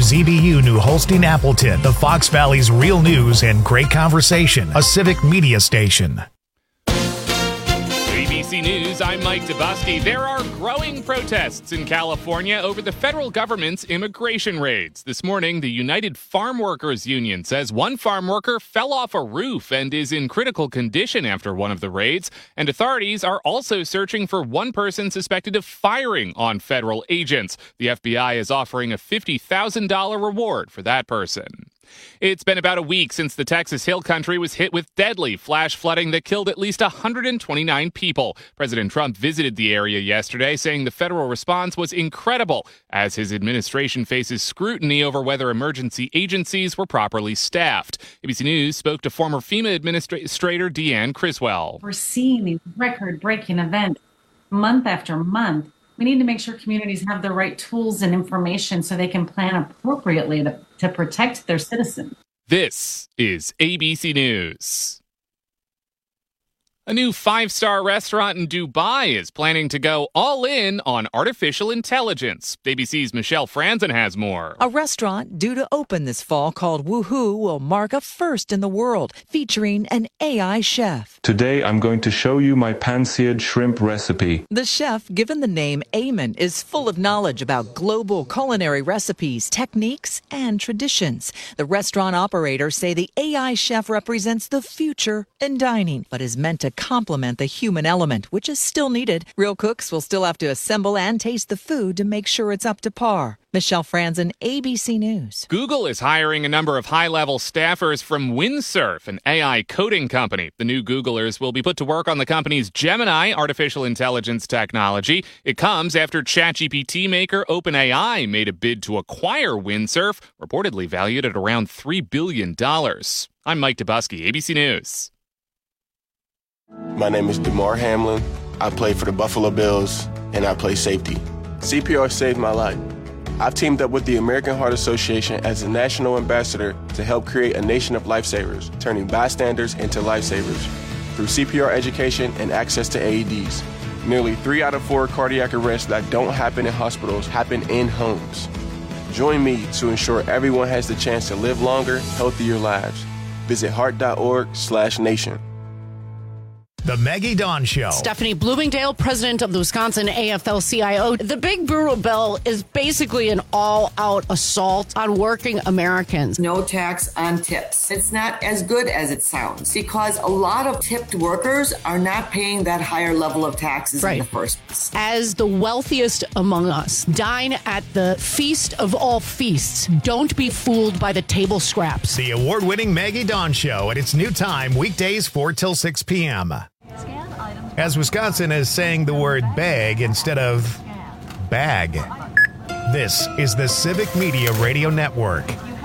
WZBU New Holstein Appleton, the Fox Valley's real news and great conversation, a civic media station. ABC News, I'm Mike Dabusky. There are growing protests in California over the federal government's immigration raids. This morning, the United Farm Workers Union says one farm worker fell off a roof and is in critical condition after one of the raids. And authorities are also searching for one person suspected of firing on federal agents. The FBI is offering a $50,000 reward for that person. It's been about a week since the Texas Hill Country was hit with deadly flash flooding that killed at least 129 people. President Trump visited the area yesterday, saying the federal response was incredible, as his administration faces scrutiny over whether emergency agencies were properly staffed. ABC News spoke to former FEMA Administrator Deanne Criswell. We're seeing these record-breaking events month after month. We need to make sure communities have the right tools and information so they can plan appropriately to protect their citizens. This is ABC News. A new 5-star restaurant in Dubai is planning to go all in on artificial intelligence. ABC's Michelle Franzen has more. A restaurant due to open this fall called Woohoo will mark a first in the world, featuring an AI chef. Today I'm going to show you my pan-seared shrimp recipe. The chef, given the name Ayman, is full of knowledge about global culinary recipes, techniques, and traditions. The restaurant operators say the AI chef represents the future in dining, but is meant to complement the human element, which is still needed. Real cooks will still have to assemble and taste the food to make sure it's up to par. Michelle Franzen, ABC News. Google is hiring a number of high-level staffers from Windsurf, an AI coding company. The new Googlers will be put to work on the company's Gemini artificial intelligence technology. It comes after ChatGPT maker OpenAI made a bid to acquire Windsurf, reportedly valued at around $3 billion. I'm Mike Dabusky, ABC News. My name is DeMar Hamlin. I play for the Buffalo Bills, and I play safety. CPR saved my life. I've teamed up with the American Heart Association as a national ambassador to help create a nation of lifesavers, turning bystanders into lifesavers through CPR education and access to AEDs. Nearly 3 out of 4 cardiac arrests that don't happen in hospitals happen in homes. Join me to ensure everyone has the chance to live longer, healthier lives. Visit heart.org/nation. The Maggie Dawn Show. Stephanie Bloomingdale, president of the Wisconsin AFL-CIO. The Big Brutal Bill is basically an all-out assault on working Americans. No tax on tips. It's not as good as it sounds because a lot of tipped workers are not paying that higher level of taxes in the first place. As the wealthiest among us, dine at the feast of all feasts. Don't be fooled by the table scraps. The award-winning Maggie Dawn Show at its new time, weekdays 4 till 6 p.m. As Wisconsin is saying the word bag instead of bag. This is the Civic Media Radio Network.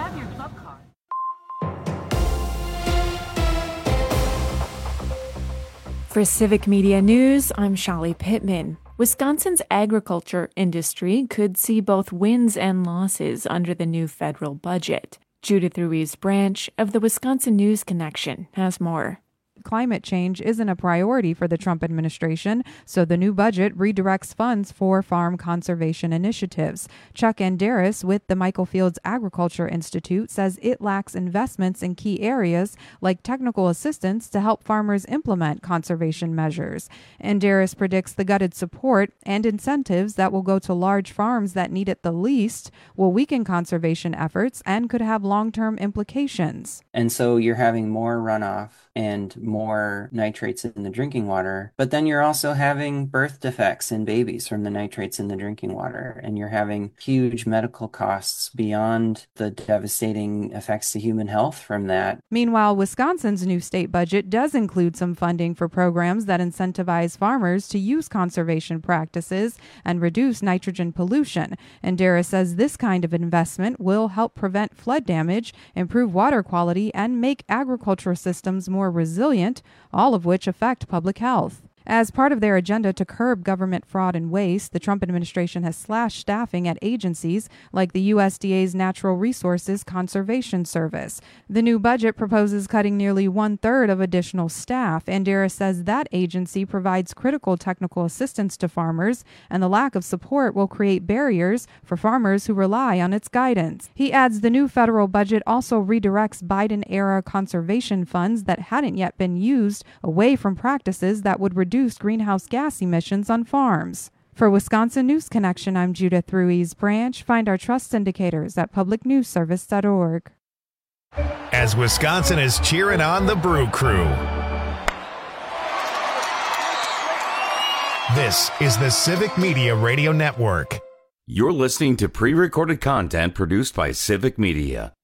For Civic Media News, I'm Shali Pittman. Wisconsin's agriculture industry could see both wins and losses under the new federal budget. Judith Ruiz Branch of the Wisconsin News Connection has more. Climate change isn't a priority for the Trump administration, so the new budget redirects funds for farm conservation initiatives. Chuck Andaris with the Michael Fields Agriculture Institute says it lacks investments in key areas like technical assistance to help farmers implement conservation measures. Andaris predicts the gutted support and incentives that will go to large farms that need it the least will weaken conservation efforts and could have long-term implications. And so you're having more runoff and more nitrates in the drinking water, but then you're also having birth defects in babies from the nitrates in the drinking water, and you're having huge medical costs beyond the devastating effects to human health from that. Meanwhile, Wisconsin's new state budget does include some funding for programs that incentivize farmers to use conservation practices and reduce nitrogen pollution. And Dara says this kind of investment will help prevent flood damage, improve water quality, and make agricultural systems more resilient, all of which affect public health. As part of their agenda to curb government fraud and waste, the Trump administration has slashed staffing at agencies like the USDA's Natural Resources Conservation Service. The new budget proposes cutting nearly 1/3 of additional staff. Andera says that agency provides critical technical assistance to farmers, and the lack of support will create barriers for farmers who rely on its guidance. He adds the new federal budget also redirects Biden-era conservation funds that hadn't yet been used away from practices that would reduce greenhouse gas emissions on farms. For Wisconsin News Connection, I'm Judith Ruiz Branch. Find our trust indicators at publicnewsservice.org. As Wisconsin is cheering on the Brew Crew. This is the Civic Media Radio Network. You're listening to pre-recorded content produced by Civic Media.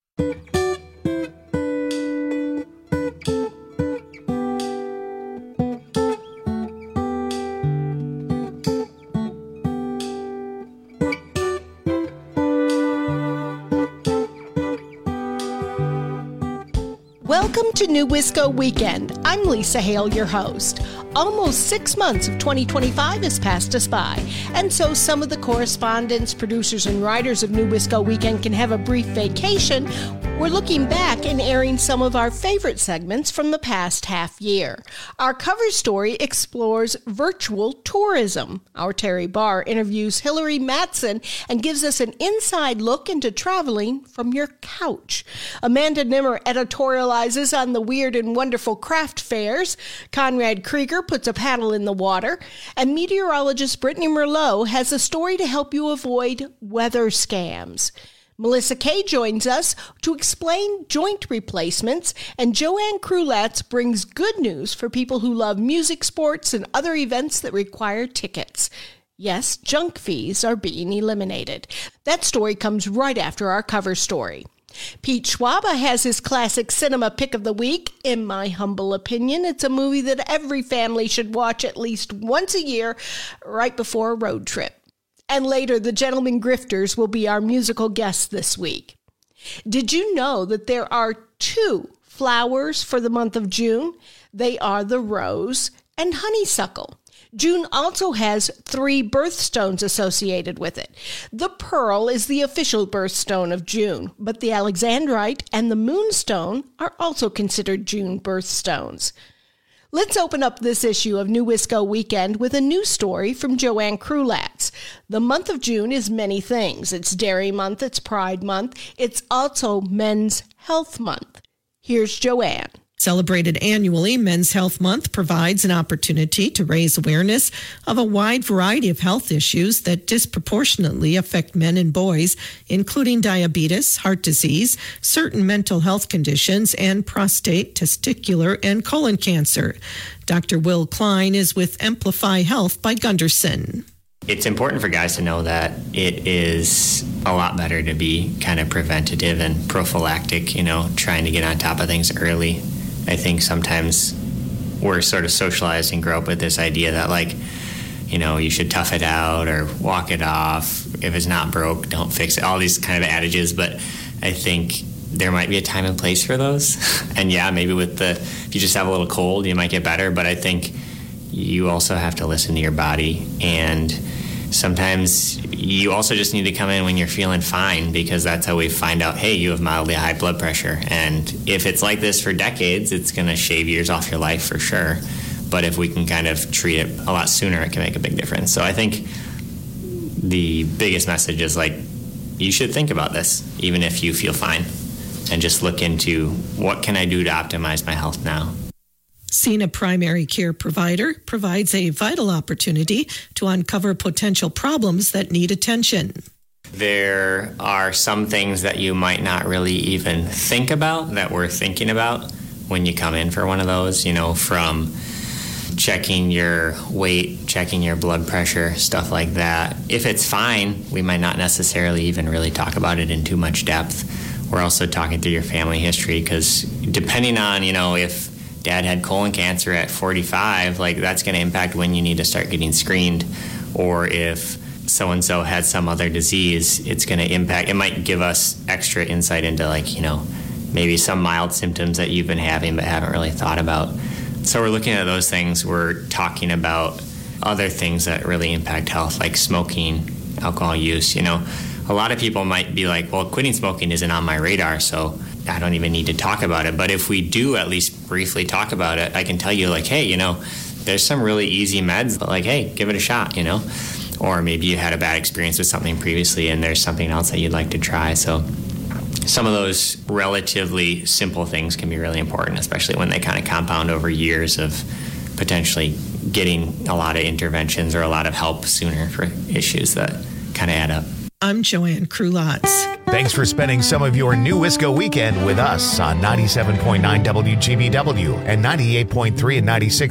Welcome to New Wisco Weekend. I'm Lisa Hale, your host. Almost 6 months of 2025 has passed us by, and so some of the correspondents, producers, and writers of New Wisco Weekend can have a brief vacation. We're looking back and airing some of our favorite segments from the past half year. Our cover story explores virtual tourism. Our Terry Barr interviews Hillary Matson and gives us an inside look into traveling from your couch. Amanda Nimmer editorializes on the weird and wonderful craft fairs. Conrad Krieger puts a paddle in the water. And meteorologist Brittany Merlot has a story to help you avoid weather scams. Melissa Kay joins us to explain joint replacements, and Joanne Krulatz brings good news for people who love music, sports, and other events that require tickets. Yes, junk fees are being eliminated. That story comes right after our cover story. Pete Schwaba has his classic cinema pick of the week. In my humble opinion, it's a movie that every family should watch at least once a year right before a road trip. And later, the Gentlemen Grifters will be our musical guests this week. Did you know that there are 2 flowers for the month of June? They are the rose and honeysuckle. June also has 3 birthstones associated with it. The pearl is the official birthstone of June, but the alexandrite and the moonstone are also considered June birthstones. Let's open up this issue of New Wisco Weekend with a new story from Joanne Krulatz. The month of June is many things. It's Dairy Month, it's Pride Month, it's also Men's Health Month. Here's Joanne. Celebrated annually, Men's Health Month provides an opportunity to raise awareness of a wide variety of health issues that disproportionately affect men and boys, including diabetes, heart disease, certain mental health conditions, and prostate, testicular, and colon cancer. Dr. Will Klein is with Amplify Health by Gunderson. It's important for guys to know that it is a lot better to be kind of preventative and prophylactic, trying to get on top of things early. I think sometimes we're sort of socialized and grow up with this idea that, you should tough it out or walk it off. If it's not broke, don't fix it. All these kind of adages. But I think there might be a time and place for those. And yeah, maybe if you just have a little cold, you might get better. But I think you also have to listen to your body. And sometimes you also just need to come in when you're feeling fine, because that's how we find out, hey, you have mildly high blood pressure. And if it's like this for decades, it's going to shave years off your life for sure. But if we can kind of treat it a lot sooner, it can make a big difference. So I think the biggest message is you should think about this, even if you feel fine, and just look into what can I do to optimize my health now. Cena Primary Care Provider provides a vital opportunity to uncover potential problems that need attention. There are some things that you might not really even think about that we're thinking about when you come in for one of those, from checking your weight, checking your blood pressure, stuff like that. If it's fine, we might not necessarily even really talk about it in too much depth. We're also talking through your family history, because depending on, if Dad had colon cancer at 45, that's going to impact when you need to start getting screened. Or if so-and-so had some other disease, it's going to impact, it might give us extra insight into maybe some mild symptoms that you've been having but haven't really thought about. So we're looking at those things. We're talking about other things that really impact health, like smoking, alcohol use. You know, a lot of people might be like, well, quitting smoking isn't on my radar, so I don't even need to talk about it. But if we do at least briefly talk about it, I can tell you, like, hey, you know, there's some really easy meds, but like, hey, give it a shot, you know. Or maybe you had a bad experience with something previously and there's something else that you'd like to try. So some of those relatively simple things can be really important, especially when they kind of compound over years of potentially getting a lot of interventions or a lot of help sooner for issues that kind of add up. I'm Joanne Krulotz. Thanks for spending some of your New Wisco weekend with us on 97.9 WGBW and 98.3 and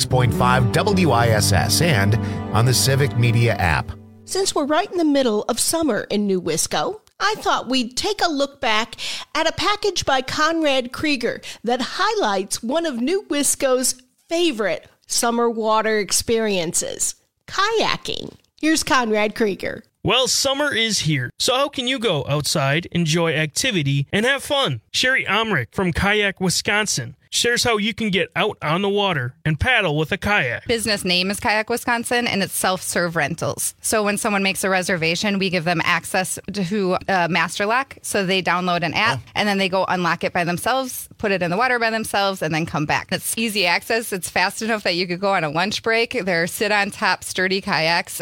96.5 WISS and on the Civic Media app. Since we're right in the middle of summer in New Wisco, I thought we'd take a look back at a package by Conrad Krieger that highlights one of New Wisco's favorite summer water experiences, kayaking. Here's Conrad Krieger. Well, summer is here, so how can you go outside, enjoy activity, and have fun? Sherry Omrick from Kayak Wisconsin shares how you can get out on the water and paddle with a kayak. Business name is Kayak Wisconsin, and it's self-serve rentals. So when someone makes a reservation, we give them access to Master Lock. So they download an app, and then they go unlock it by themselves, put it in the water by themselves, and then come back. It's easy access. It's fast enough that you could go on a lunch break. They're sit-on-top, sturdy kayaks.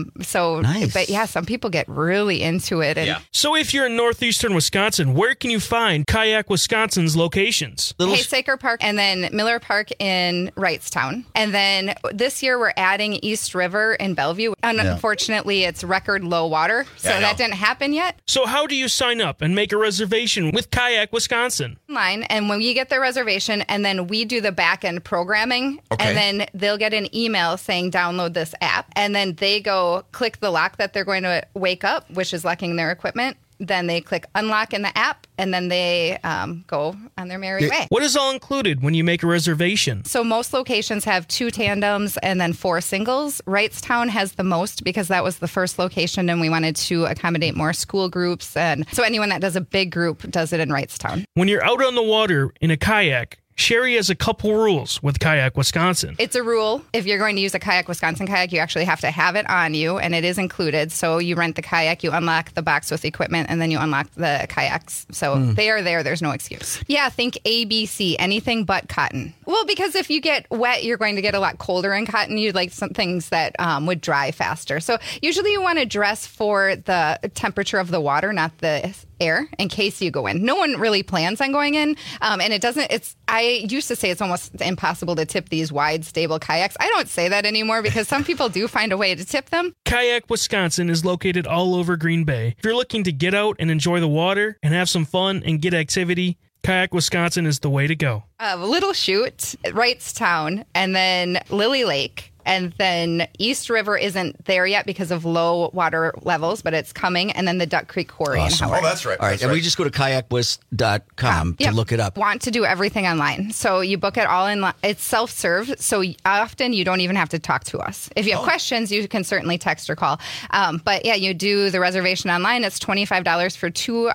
Nice. But yeah, some people get really into it. And So if you're in northeastern Wisconsin, where can you find Kayak Wisconsin's locations? Haysaker Park and then Miller Park in Wrightstown. And then this year we're adding East River in Bellevue. Unfortunately, it's record low water, so that didn't happen yet. So how do you sign up and make a reservation with Kayak Wisconsin? Online, and when you get their reservation, and then we do the back end programming, and then they'll get an email saying download this app, and then they go click the lock that they're going to wake up, which is locking their equipment. Then they click unlock in the app, and then they go on their merry way. What is all included when you make a reservation? So most locations have 2 tandems and then 4 singles. Wrightstown has the most because that was the first location, and we wanted to accommodate more school groups. And so anyone that does a big group does it in Wrightstown. When you're out on the water in a kayak, Sherry has a couple rules with Kayak Wisconsin. It's a rule. If you're going to use a Kayak Wisconsin kayak, you actually have to have it on you, and it is included. So you rent the kayak, you unlock the box with equipment, and then you unlock the kayaks. So they are there. There's no excuse. Yeah, think ABC, anything but cotton. Well, because if you get wet, you're going to get a lot colder in cotton. You'd like some things that would dry faster. So usually you want to dress for the temperature of the water, not the air, in case you go in. No one really plans on going in, and it doesn't. I used to say it's almost impossible to tip these wide, stable kayaks. I don't say that anymore because some people do find a way to tip them. Kayak Wisconsin is located all over Green Bay. If you're looking to get out and enjoy the water and have some fun and get activity, Kayak Wisconsin is the way to go. Little Chute, Wrightstown, and then Lily Lake. And then East River isn't there yet because of low water levels, but it's coming. And then the Duck Creek Quarry in Howard. Oh, that's right. All right. And we just go to kayakwiz.com to look it up. Want to do everything online. So you book it all in. It's self-serve. So often you don't even have to talk to us. If you have questions, you can certainly text or call. But yeah, you do the reservation online. It's $25 for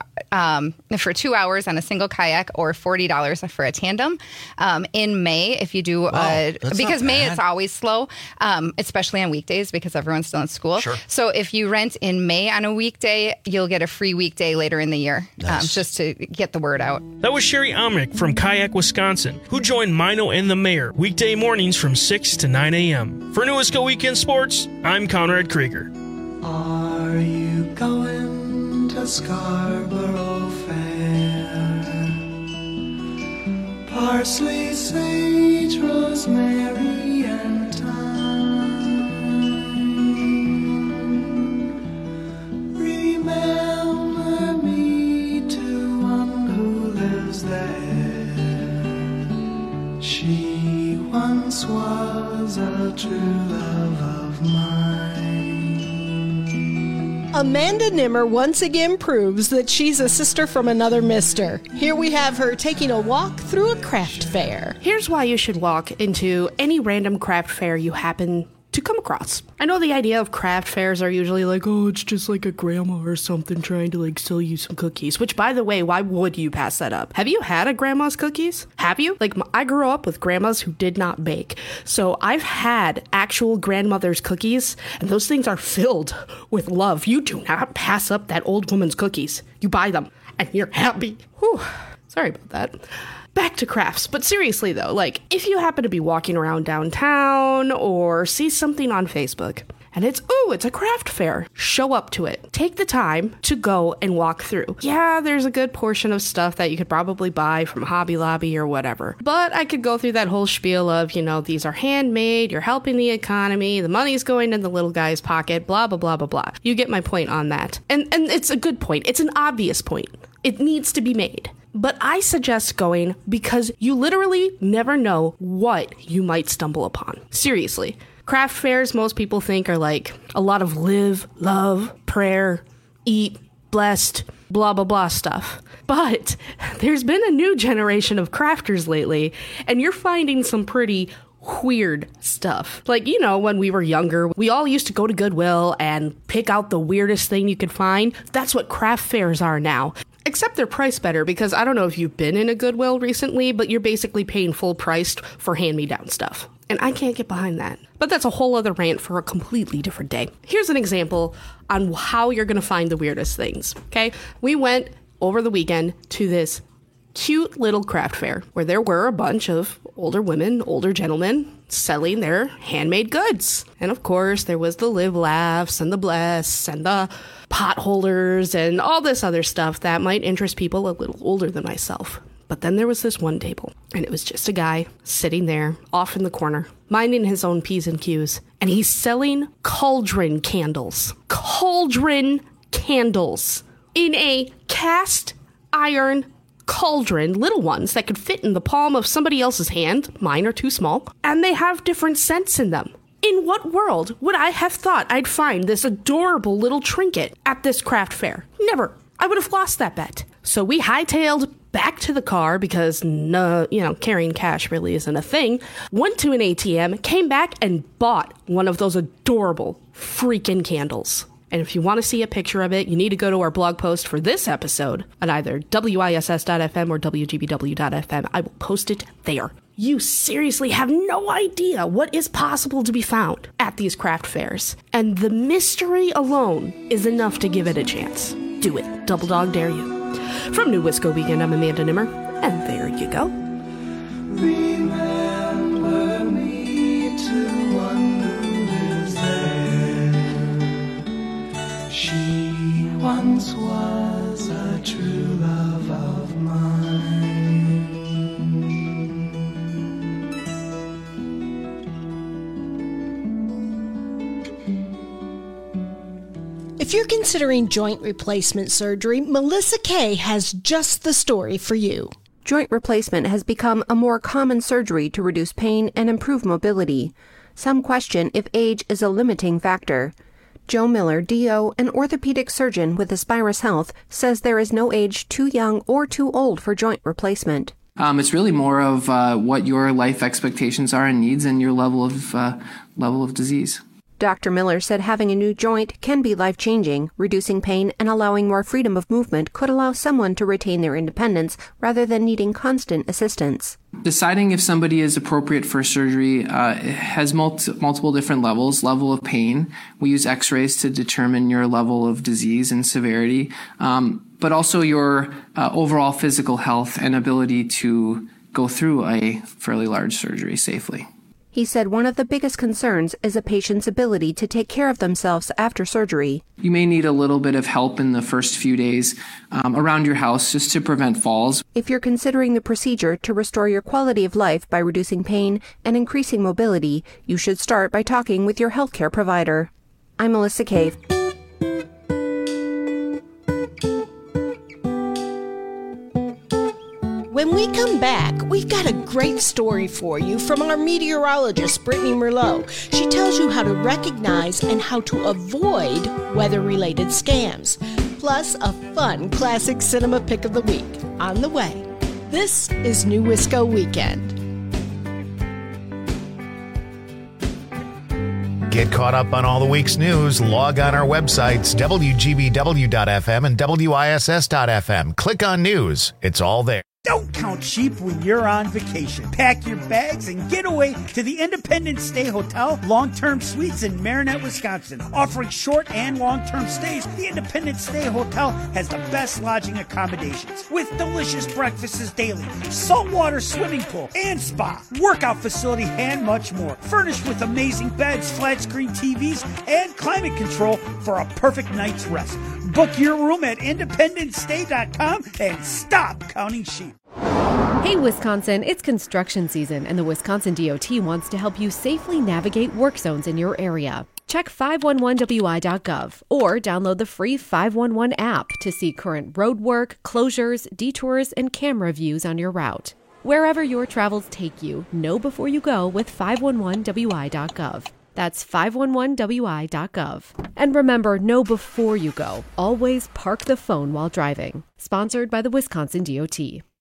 2 hours on a single kayak, or $40 for a tandem. In May, if you do, because May it's always slow. Especially on weekdays because everyone's still in school. Sure. So if you rent in May on a weekday, you'll get a free weekday later in the year, just to get the word out. That was Sherry Omrick from Kayak Wisconsin, who joined Mino and the Mayor weekday mornings from 6 to 9 a.m. For New Wisco Weekend Sports, I'm Conrad Krieger. Are you going to Scarborough Fair? Parsley, sage, rosemary, and remember me to one who lives there. She once was a true love of mine. Amanda Nimmer once again proves that she's a sister from another mister. Here we have her taking a walk through a craft fair. Here's why you should walk into any random craft fair you happen to come across. I know the idea of craft fairs are usually like, oh, it's just like a grandma or something trying to like sell you some cookies, which, by the way, why would you pass that up? Have you had a grandma's cookies? Have you? Like, I grew up with grandmas who did not bake. So I've had actual grandmother's cookies, and those things are filled with love. You do not pass up that old woman's cookies. You buy them, and you're happy. Whew. Sorry about that. Back to crafts. But seriously, though, like, if you happen to be walking around downtown or see something on Facebook and it's a craft fair, show up to it. Take the time to go and walk through. Yeah, there's a good portion of stuff that you could probably buy from Hobby Lobby or whatever. But I could go through that whole spiel of, these are handmade, you're helping the economy, the money's going in the little guy's pocket, blah, blah, blah, blah, blah. You get my point on that. And it's a good point. It's an obvious point. It needs to be made. But I suggest going because you literally never know what you might stumble upon. Seriously. Craft fairs, most people think, are like a lot of live, love, prayer, eat, blessed, blah, blah, blah stuff. But there's been a new generation of crafters lately, and you're finding some pretty weird stuff. Like, when we were younger, we all used to go to Goodwill and pick out the weirdest thing you could find. That's what craft fairs are now. Except they're priced better, because I don't know if you've been in a Goodwill recently, but you're basically paying full price for hand-me-down stuff. And I can't get behind that. But that's a whole other rant for a completely different day. Here's an example on how you're going to find the weirdest things, okay? We went over the weekend to this cute little craft fair where there were a bunch of older women, older gentlemen selling their handmade goods. And of course, there was the live laughs and the bless and the pot holders and all this other stuff that might interest people a little older than myself. But then there was this one table, and it was just a guy sitting there off in the corner, minding his own P's and Q's. And he's selling cauldron candles. Cauldron candles in a cast iron cauldron, little ones that could fit in the palm of somebody else's hand. Mine are too small. And they have different scents in them. In what world would I have thought I'd find this adorable little trinket at this craft fair? Never. I would have lost that bet. So we hightailed back to the car because, carrying cash really isn't a thing. Went to an ATM, came back and bought one of those adorable freaking candles. And if you want to see a picture of it, you need to go to our blog post for this episode at either WISS.FM or WGBW.FM. I will post it there. You seriously have no idea what is possible to be found at these craft fairs. And the mystery alone is enough to give it a chance. Do it. Double dog dare you. From New Wisco Weekend, I'm Amanda Nimmer. And there you go. Remember me to one who lives there. She once was a true love of mine. If you're considering joint replacement surgery, Melissa Kay has just the story for you. Joint replacement has become a more common surgery to reduce pain and improve mobility. Some question if age is a limiting factor. Joe Miller, DO, an orthopedic surgeon with Aspirus Health, says there is no age too young or too old for joint replacement. It's really more of what your life expectations are and needs and your level of disease. Dr. Miller said having a new joint can be life-changing. Reducing pain and allowing more freedom of movement could allow someone to retain their independence rather than needing constant assistance. Deciding if somebody is appropriate for surgery has multiple different levels. Level of pain. We use x-rays to determine your level of disease and severity, but also your overall physical health and ability to go through a fairly large surgery safely. He said one of the biggest concerns is a patient's ability to take care of themselves after surgery. You may need a little bit of help in the first few days around your house just to prevent falls. If you're considering the procedure to restore your quality of life by reducing pain and increasing mobility, you should start by talking with your healthcare provider. I'm Melissa Kay. When we come back, we've got a great story for you from our meteorologist, Brittany Merlot. She tells you how to recognize and how to avoid weather-related scams. Plus, a fun classic cinema pick of the week on the way. This is New Wisco Weekend. Get caught up on all the week's news. Log on our websites, WGBW.FM and WISS.FM. Click on news. It's all there. Don't count sheep when you're on vacation. Pack your bags and get away to the Independence Stay Hotel Long-Term Suites in Marinette, Wisconsin. Offering short and long-term stays, the Independence Stay Hotel has the best lodging accommodations with delicious breakfasts daily, saltwater swimming pool and spa, workout facility, and much more. Furnished with amazing beds, flat-screen TVs, and climate control for a perfect night's rest. Book your room at IndependenceStay.com and stop counting sheep. Hey Wisconsin, it's construction season and the Wisconsin DOT wants to help you safely navigate work zones in your area. Check 511wi.gov or download the free 511 app to see current road work, closures, detours, and camera views on your route. Wherever your travels take you, know before you go with 511wi.gov. That's 511wi.gov. And remember, know before you go. Always park the phone while driving. Sponsored by the Wisconsin DOT.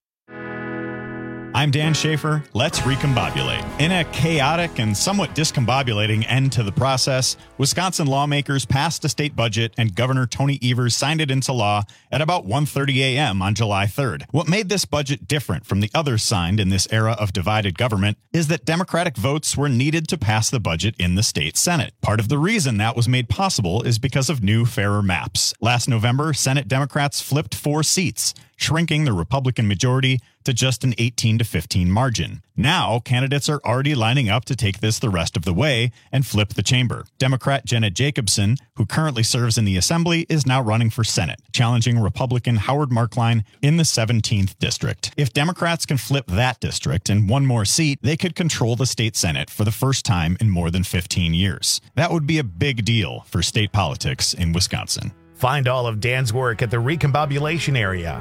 I'm Dan Schaefer. Let's recombobulate. In a chaotic and somewhat discombobulating end to the process, Wisconsin lawmakers passed a state budget and Governor Tony Evers signed it into law at about 1:30 a.m. on July 3rd. What made this budget different from the others signed in this era of divided government is that Democratic votes were needed to pass the budget in the state Senate. Part of the reason that was made possible is because of new, fairer maps. Last November, Senate Democrats flipped 4 seats, shrinking the Republican majority to just an 18-15 margin. Now, candidates are already lining up to take this the rest of the way and flip the chamber. Democrat Jenna Jacobson, who currently serves in the Assembly, is now running for Senate, challenging Republican Howard Markline in the 17th district. If Democrats can flip that district and one more seat, they could control the state Senate for the first time in more than 15 years. That would be a big deal for state politics in Wisconsin. Find all of Dan's work at the Recombobulation area.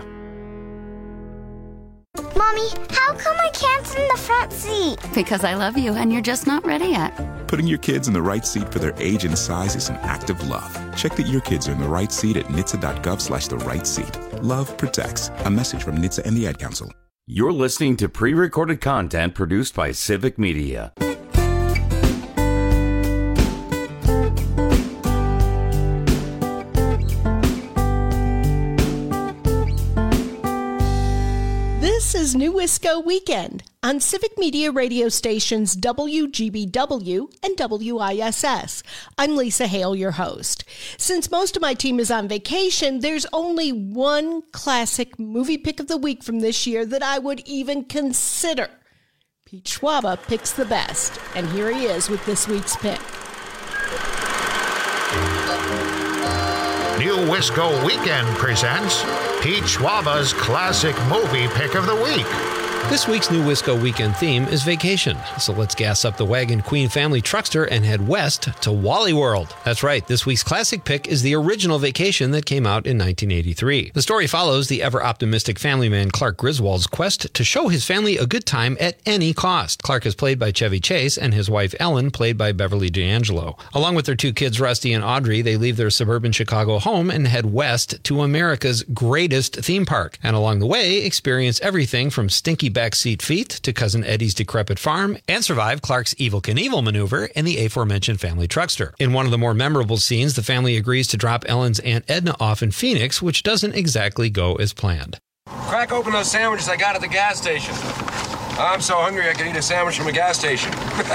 Mommy, how come I can't sit in the front seat? Because I love you and you're just not ready yet. Putting your kids in the right seat for their age and size is an act of love. Check that your kids are in the right seat at nhtsa.gov/the-right-seat. Love protects. A message from NHTSA and the Ad Council. You're listening to pre-recorded content produced by Civic Media. This is New Wisco Weekend on Civic Media radio stations WGBW and WISS. I'm Lisa Hale, your host. Since most of my team is on vacation, there's only one classic movie pick of the week from this year that I would even consider. Pete Schwaba picks the best, and here he is with this week's pick. New Wisco Weekend presents Pete Schwaba's classic movie pick of the week. This week's New Wisco Weekend theme is vacation, so let's gas up the Wagon Queen family truckster and head west to Wally World. That's right, this week's classic pick is the original Vacation that came out in 1983. The story follows the ever-optimistic family man Clark Griswold's quest to show his family a good time at any cost. Clark is played by Chevy Chase and his wife Ellen played by Beverly D'Angelo. Along with their 2 kids, Rusty and Audrey, they leave their suburban Chicago home and head west to America's greatest theme park. And along the way, experience everything from stinky backseat feet to Cousin Eddie's decrepit farm and survive Clark's Evel Knievel maneuver in the aforementioned family truckster. In one of the more memorable scenes, the family agrees to drop Ellen's Aunt Edna off in Phoenix, which doesn't exactly go as planned. Crack open those sandwiches I got at the gas station. I'm so hungry I could eat a sandwich from a gas station.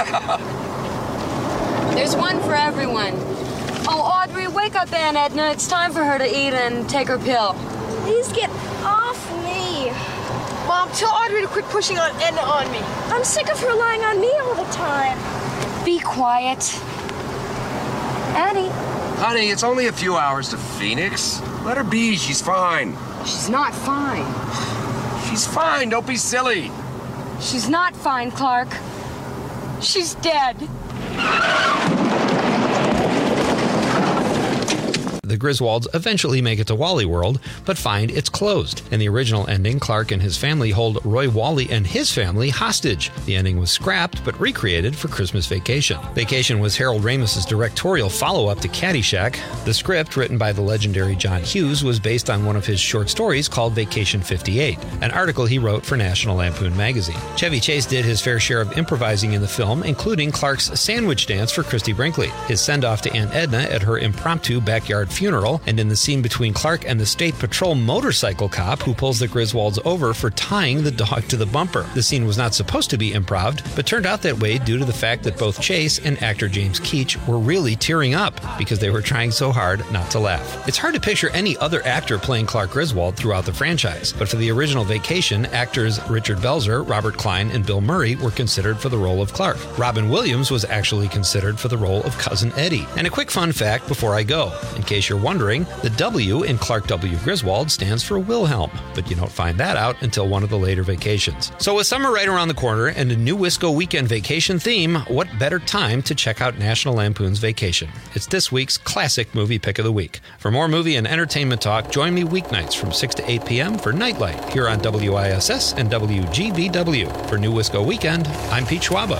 There's one for everyone. Oh, Audrey, wake up Aunt Edna. It's time for her to eat and take her pill. Please get off me. Mom, tell Audrey to quit pushing on Edna on me. I'm sick of her lying on me all the time. Be quiet. Addie. Honey, it's only a few hours to Phoenix. Let her be. She's fine. She's not fine. She's fine. Don't be silly. She's not fine, Clark. She's dead. The Griswolds eventually make it to Wally World, but find it's closed. In the original ending, Clark and his family hold Roy Wally and his family hostage. The ending was scrapped, but recreated for Christmas Vacation. Vacation was Harold Ramis's directorial follow-up to Caddyshack. The script, written by the legendary John Hughes, was based on one of his short stories called Vacation 58, an article he wrote for National Lampoon magazine. Chevy Chase did his fair share of improvising in the film, including Clark's sandwich dance for Christy Brinkley, his send-off to Aunt Edna at her impromptu backyard funeral, and in the scene between Clark and the State Patrol motorcycle cop who pulls the Griswolds over for tying the dog to the bumper. The scene was not supposed to be improv, but turned out that way due to the fact that both Chase and actor James Keach were really tearing up because they were trying so hard not to laugh. It's hard to picture any other actor playing Clark Griswold throughout the franchise, but for the original Vacation, actors Richard Belzer, Robert Klein, and Bill Murray were considered for the role of Clark. Robin Williams was actually considered for the role of Cousin Eddie. And a quick fun fact before I go. In case you're wondering, the W in Clark W. Griswold stands for Wilhelm, but you don't find that out until one of the later Vacations. So with summer right around the corner and a new Wisco weekend vacation theme, what better time to check out National Lampoon's Vacation? It's this week's classic movie pick of the week. For more movie and entertainment talk, join me weeknights from 6 to 8 p.m. for Nightlight here on WISS and WGVW. For New Wisco Weekend, I'm Pete Schwaba.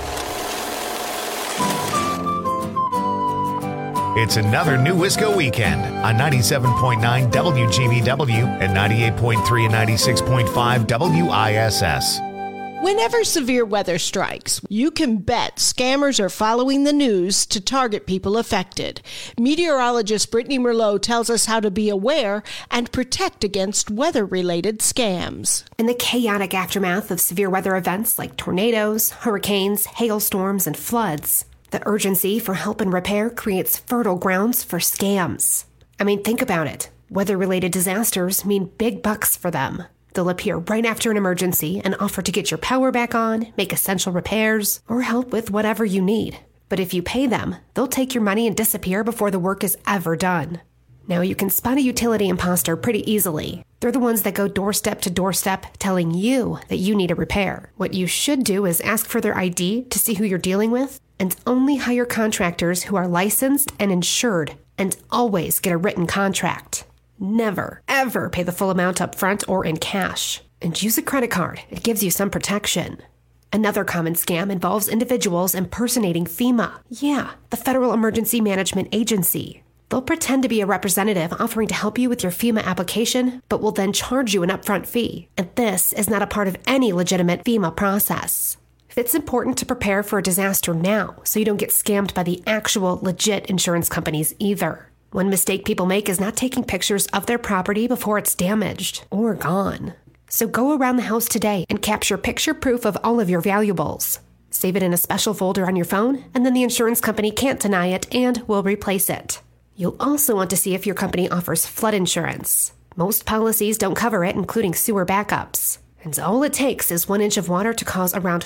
It's another New Wisco Weekend on 97.9 WGVW and 98.3 and 96.5 WISS. Whenever severe weather strikes, you can bet scammers are following the news to target people affected. Meteorologist Brittany Merlot tells us how to be aware and protect against weather-related scams. In the chaotic aftermath of severe weather events like tornadoes, hurricanes, hailstorms, and floods, the urgency for help and repair creates fertile grounds for scams. I mean, think about it. Weather-related disasters mean big bucks for them. They'll appear right after an emergency and offer to get your power back on, make essential repairs, or help with whatever you need. But if you pay them, they'll take your money and disappear before the work is ever done. Now, you can spot a utility imposter pretty easily. They're the ones that go doorstep to doorstep telling you that you need a repair. What you should do is ask for their ID to see who you're dealing with, and only hire contractors who are licensed and insured, and always get a written contract. Never, ever pay the full amount up front or in cash. And use a credit card. It gives you some protection. Another common scam involves individuals impersonating FEMA. Yeah, the Federal Emergency Management Agency. They'll pretend to be a representative offering to help you with your FEMA application, but will then charge you an upfront fee. And this is not a part of any legitimate FEMA process. It's important to prepare for a disaster now so you don't get scammed by the actual legit insurance companies either. One mistake people make is not taking pictures of their property before it's damaged or gone. So go around the house today and capture picture proof of all of your valuables. Save it in a special folder on your phone, and then the insurance company can't deny it and will replace it. You'll also want to see if your company offers flood insurance. Most policies don't cover it, including sewer backups. And all it takes is 1 inch of water to cause around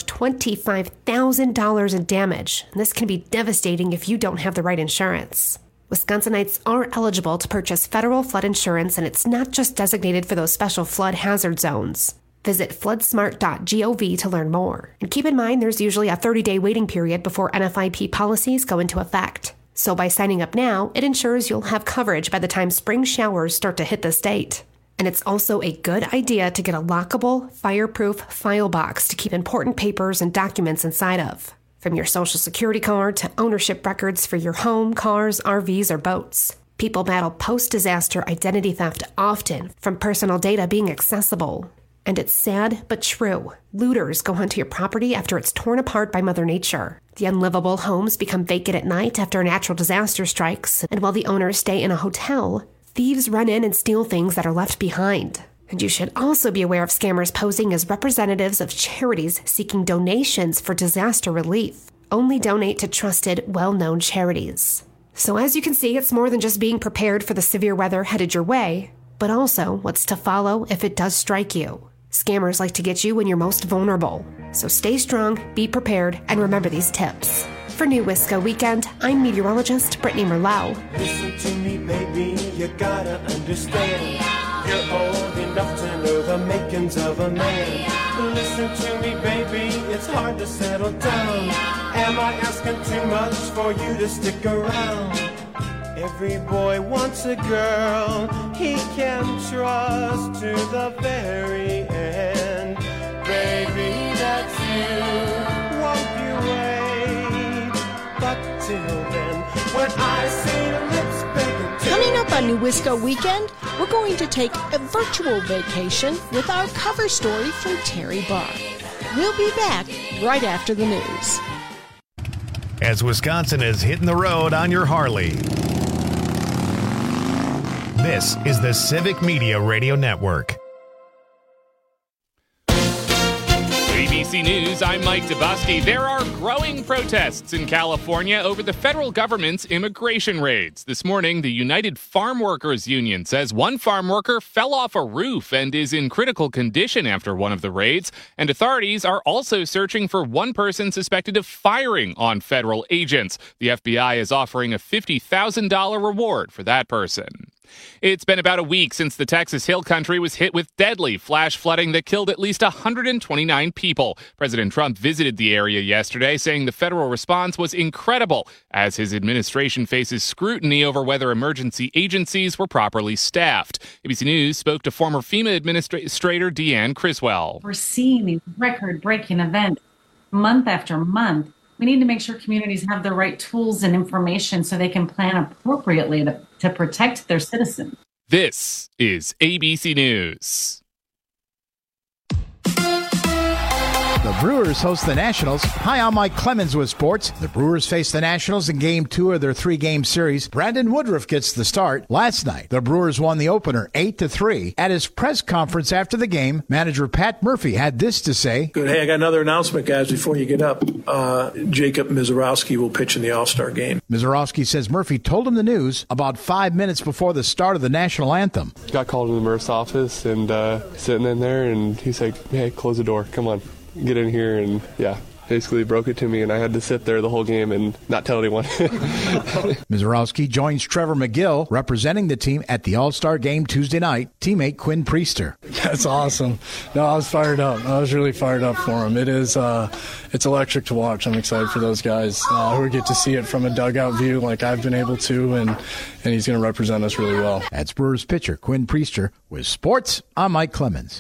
$25,000 in damage. And this can be devastating if you don't have the right insurance. Wisconsinites are eligible to purchase federal flood insurance, and it's not just designated for those special flood hazard zones. Visit floodsmart.gov to learn more. And keep in mind there's usually a 30-day waiting period before NFIP policies go into effect. So by signing up now, it ensures you'll have coverage by the time spring showers start to hit the state. And it's also a good idea to get a lockable, fireproof file box to keep important papers and documents inside of. From your social security card to ownership records for your home, cars, RVs, or boats. People battle post-disaster identity theft often from personal data being accessible. And it's sad but true. Looters go onto your property after it's torn apart by Mother Nature. The unlivable homes become vacant at night after a natural disaster strikes, and while the owners stay in a hotel, thieves run in and steal things that are left behind. And you should also be aware of scammers posing as representatives of charities seeking donations for disaster relief. Only donate to trusted, well-known charities. So as you can see, it's more than just being prepared for the severe weather headed your way, but also what's to follow if it does strike you. Scammers like to get you when you're most vulnerable. So stay strong, be prepared, and remember these tips. For New Wisco Weekend, I'm meteorologist Brittany Merlot. Listen to me, baby, you gotta understand. You're old enough to know the makings of a man. Listen to me, baby, it's hard to settle down. Am I asking too much for you to stick around? Every boy wants a girl he can trust to the very end. Baby, that's you, won't you wait? But till then, when I see your lips, baby, Coming up on New Wisco Weekend, we're going to take a virtual vacation with our cover story from Terry Barr. We'll be back right after the news. As Wisconsin is hitting the road on your Harley. This is the Civic Media Radio Network. ABC News, I'm Mike Dabusky. There are growing protests in California over the federal government's immigration raids. This morning, the United Farm Workers Union says one farm worker fell off a roof and is in critical condition after one of the raids. And authorities are also searching for one person suspected of firing on federal agents. The FBI is offering a $50,000 reward for that person. It's been about a week since the Texas Hill Country was hit with deadly flash flooding that killed at least 129 people. President Trump visited the area yesterday, saying the federal response was incredible, as his administration faces scrutiny over whether emergency agencies were properly staffed. ABC News spoke to former FEMA Administrator Deanne Criswell. We're seeing these record-breaking events month after month. We need to make sure communities have the right tools and information so they can plan appropriately to protect their citizens. This is ABC News. The Brewers host the Nationals. Hi, I'm Mike Clemens with sports. The Brewers face the Nationals in Game 2 of their 3-game series. Brandon Woodruff gets the start. Last night, the Brewers won the opener 8-3. At his press conference after the game, manager Pat Murphy had this to say. Good. Hey, I got another announcement, guys, before you get up. Jacob Misiorowski will pitch in the All-Star game. Misiorowski says Murphy told him the news about 5 minutes before the start of the national anthem. Got called in the Murph's office and sitting in there, and he's like, hey, close the door. Come on. Get in here, and basically broke it to me, and I had to sit there the whole game and not tell anyone. Misiorowski joins Trevor McGill representing the team at the All-Star game Tuesday night, teammate Quinn Priester. That's awesome. No, I was fired up. I was really fired up for him. It is it's electric to watch. I'm excited for those guys who get to see it from a dugout view like I've been able to, and he's going to represent us really well. That's Brewers pitcher Quinn Priester. With sports, I'm Mike Clemens.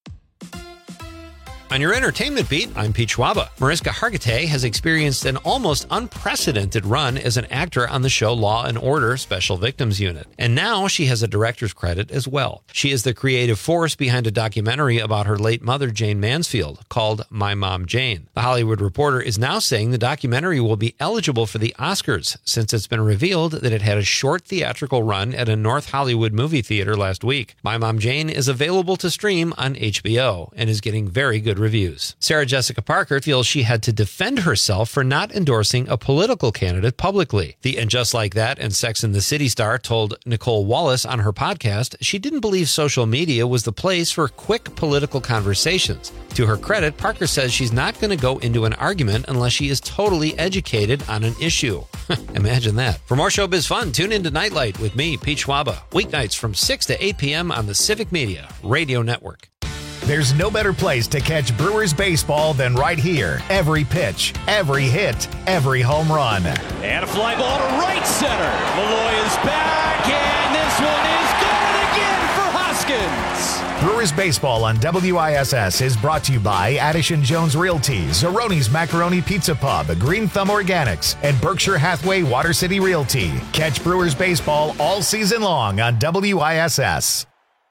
On your entertainment beat, I'm Pete Schwaba. Mariska Hargitay has experienced an almost unprecedented run as an actor on the show Law & Order Special Victims Unit. And now she has a director's credit as well. She is the creative force behind a documentary about her late mother, Jane Mansfield, called My Mom Jane. The Hollywood Reporter is now saying the documentary will be eligible for the Oscars, since it's been revealed that it had a short theatrical run at a North Hollywood movie theater last week. My Mom Jane is available to stream on HBO and is getting very good reviews. Sarah Jessica Parker feels she had to defend herself for not endorsing a political candidate publicly. The And Just Like That and Sex and the City star told Nicole Wallace on her podcast she didn't believe social media was the place for quick political conversations. To her credit, Parker says she's not going to go into an argument unless she is totally educated on an issue. Imagine that. For more showbiz fun, tune into Nightlight with me, Pete Schwaba, weeknights from 6 to 8 p.m. on the Civic Media Radio Network. There's no better place to catch Brewers baseball than right here. Every pitch, every hit, every home run. And a fly ball to right center. Malloy is back, and this one is gone again for Hoskins. Brewers baseball on WISS is brought to you by Addison Jones Realty, Zeroni's Macaroni Pizza Pub, Green Thumb Organics, and Berkshire Hathaway Water City Realty. Catch Brewers baseball all season long on WISS.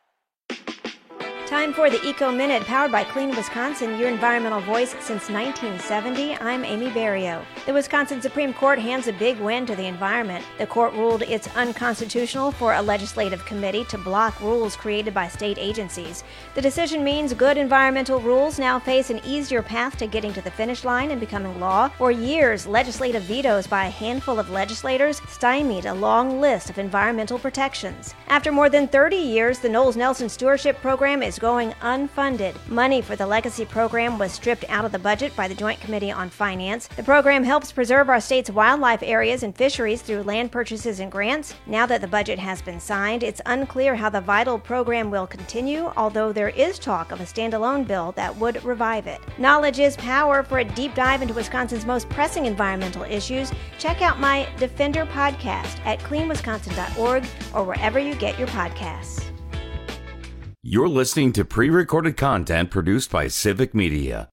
Time for the Eco Minute, powered by Clean Wisconsin, your environmental voice since 1970. I'm Amy Barrio. The Wisconsin Supreme Court hands a big win to the environment. The court ruled it's unconstitutional for a legislative committee to block rules created by state agencies. The decision means good environmental rules now face an easier path to getting to the finish line and becoming law. For years, legislative vetoes by a handful of legislators stymied a long list of environmental protections. After more than 30 years, the Knowles Nelson Stewardship Program is is going unfunded. Money for the Legacy program was stripped out of the budget by the Joint Committee on Finance. The program helps preserve our state's wildlife areas and fisheries through land purchases and grants. Now that the budget has been signed, it's unclear how the vital program will continue, although there is talk of a standalone bill that would revive it. Knowledge is power. For a deep dive into Wisconsin's most pressing environmental issues, check out my Defender podcast at cleanwisconsin.org or wherever you get your podcasts. You're listening to pre-recorded content produced by Civic Media.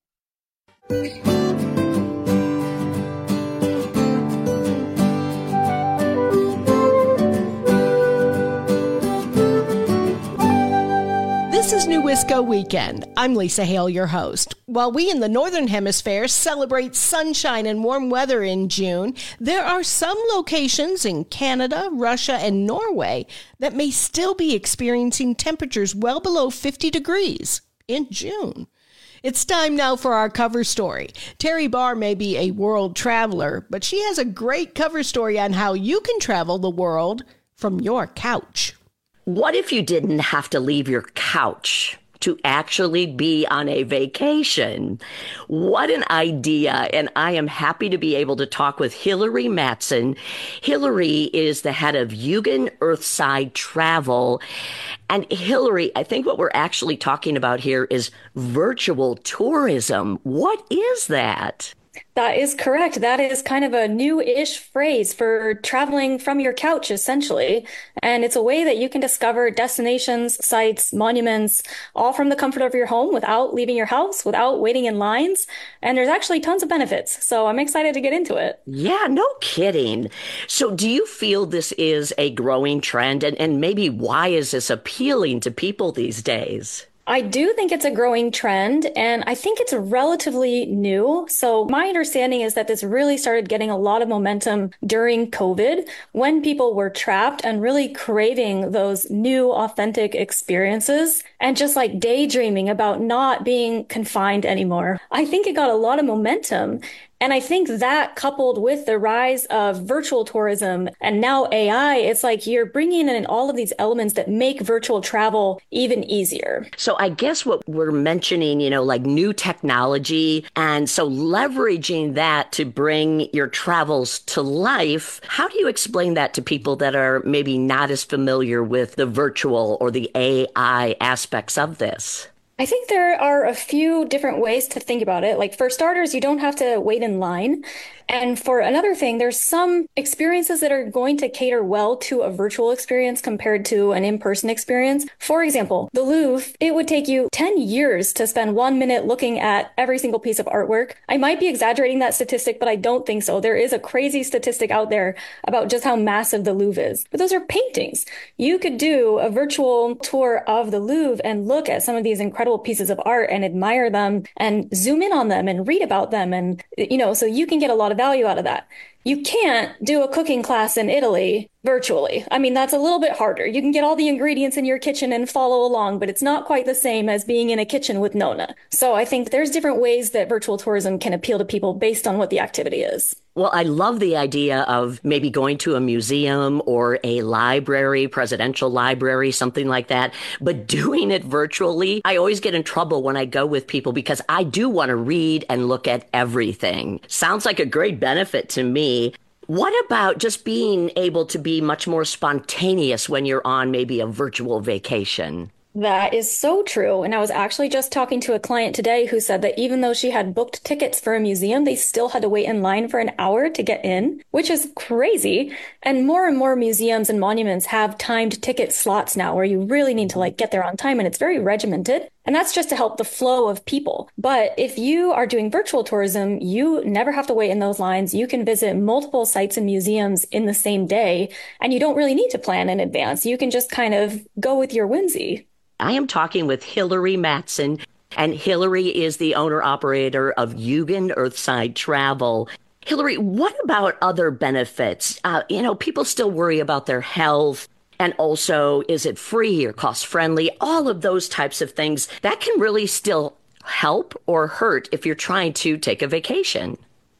This is New Wisco Weekend. I'm Lisa Hale, your host. While we in the Northern Hemisphere celebrate sunshine and warm weather in June, there are some locations in Canada, Russia, and Norway that may still be experiencing temperatures well below 50 degrees in June. It's time now for our cover story. Terry Barr may be a world traveler, but she has a great cover story on how you can travel the world from your couch. What if you didn't have to leave your couch to actually be on a vacation? What an idea. And I am happy to be able to talk with Hillary Matson. Hillary is the head of Eugen Earthside Travel. And Hillary, I think what we're actually talking about here is virtual tourism. What is that? That is correct. That is kind of a new-ish phrase for traveling from your couch, essentially. And it's a way that you can discover destinations, sites, monuments, all from the comfort of your home without leaving your house, without waiting in lines. And there's actually tons of benefits. So I'm excited to get into it. Yeah, no kidding. So do you feel this is a growing trend? And maybe why is this appealing to people these days? I do think it's a growing trend, and I think it's relatively new. So my understanding is that this really started getting a lot of momentum during COVID, when people were trapped and really craving those new, authentic experiences and just like daydreaming about not being confined anymore. I think it got a lot of momentum. And I think that, coupled with the rise of virtual tourism and now AI, it's like you're bringing in all of these elements that make virtual travel even easier. So I guess what we're mentioning, like new technology, and so leveraging that to bring your travels to life. How do you explain that to people that are maybe not as familiar with the virtual or the AI aspects of this? I think there are a few different ways to think about it. Like, for starters, you don't have to wait in line. And for another thing, there's some experiences that are going to cater well to a virtual experience compared to an in-person experience. For example, the Louvre, it would take you 10 years to spend 1 minute looking at every single piece of artwork. I might be exaggerating that statistic, but I don't think so. There is a crazy statistic out there about just how massive the Louvre is. But those are paintings. You could do a virtual tour of the Louvre and look at some of these incredible pieces of art and admire them and zoom in on them and read about them. And, so you can get a lot of value out of that. You can't do a cooking class in Italy virtually. I mean, that's a little bit harder. You can get all the ingredients in your kitchen and follow along, but it's not quite the same as being in a kitchen with Nona. So I think there's different ways that virtual tourism can appeal to people based on what the activity is. Well, I love the idea of maybe going to a museum or a library, presidential library, something like that, but doing it virtually. I always get in trouble when I go with people because I do want to read and look at everything. Sounds like a great benefit to me. What about just being able to be much more spontaneous when you're on maybe a virtual vacation? That is so true. And I was actually just talking to a client today who said that even though she had booked tickets for a museum, they still had to wait in line for an hour to get in, which is crazy. And more museums and monuments have timed ticket slots now where you really need to get there on time, and it's very regimented. And that's just to help the flow of people. But if you are doing virtual tourism, you never have to wait in those lines. You can visit multiple sites and museums in the same day, and you don't really need to plan in advance. You can just kind of go with your whimsy. I am talking with Hillary Matson, and Hillary is the owner-operator of Eugen Earthside Travel. Hillary, what about other benefits? People still worry about their health, and also, is it free or cost-friendly? All of those types of things that can really still help or hurt if you're trying to take a vacation.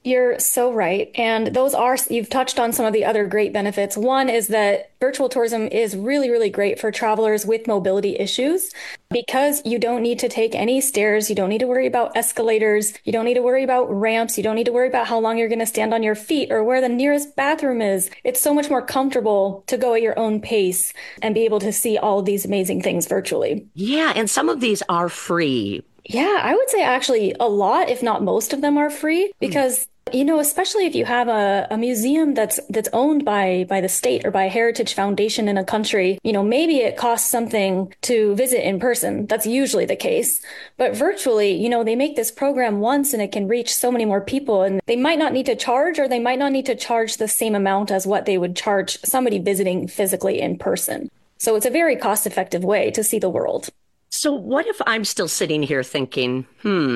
You're so right. And you've touched on some of the other great benefits. One is that virtual tourism is really, really great for travelers with mobility issues because you don't need to take any stairs. You don't need to worry about escalators. You don't need to worry about ramps. You don't need to worry about how long you're going to stand on your feet or where the nearest bathroom is. It's so much more comfortable to go at your own pace and be able to see all of these amazing things virtually. Yeah, and some of these are free. Yeah, I would say actually a lot, if not most of them are free because especially if you have a museum that's owned by the state or by a heritage foundation in a country, maybe it costs something to visit in person. That's usually the case. But virtually, they make this program once and it can reach so many more people, and they might not need to charge, or they might not need to charge the same amount as what they would charge somebody visiting physically in person. So it's a very cost-effective way to see the world. So what if I'm still sitting here thinking,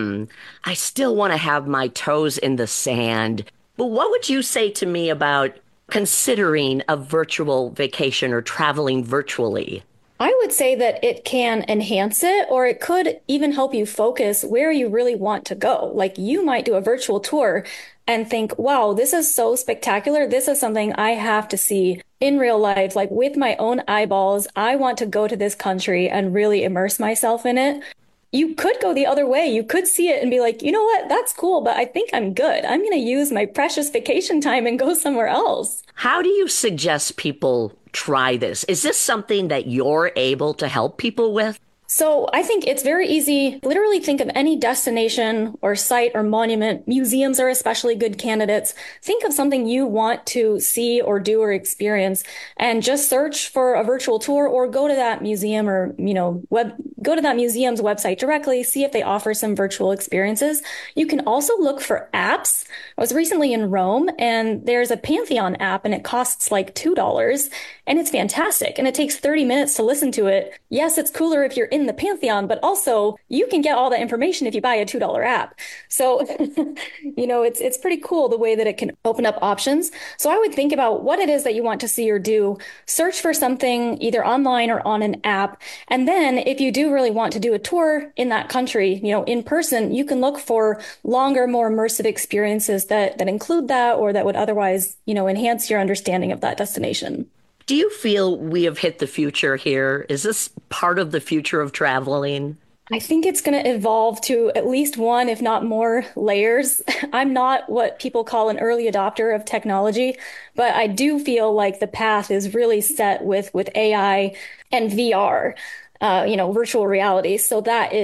I still want to have my toes in the sand. But what would you say to me about considering a virtual vacation or traveling virtually? I would say that it can enhance it, or it could even help you focus where you really want to go. Like you might do a virtual tour and think, wow, this is so spectacular. This is something I have to see in real life, like with my own eyeballs. I want to go to this country and really immerse myself in it. You could go the other way. You could see it and be like, you know what? That's cool, but I think I'm good. I'm going to use my precious vacation time and go somewhere else. How do you suggest people try this? Is this something that you're able to help people with? So I think it's very easy. Literally think of any destination or site or monument. Museums are especially good candidates. Think of something you want to see or do or experience and just search for a virtual tour, or go to that museum or, go to that museum's website directly, see if they offer some virtual experiences. You can also look for apps. I was recently in Rome and there's a Pantheon app and it costs like $2 and it's fantastic. And it takes 30 minutes to listen to it. Yes, it's cooler if you're in the Pantheon, but also you can get all that information if you buy a $2 app. So, it's pretty cool the way that it can open up options. So I would think about what it is that you want to see or do, search for something either online or on an app. And then if you do really want to do a tour in that country, in person, you can look for longer, more immersive experiences that include that, or that would otherwise, enhance your understanding of that destination. Do you feel we have hit the future here? Is this part of the future of traveling? I think it's going to evolve to at least one, if not more, layers. I'm not what people call an early adopter of technology, but I do feel like the path is really set with AI and VR. Virtual reality. So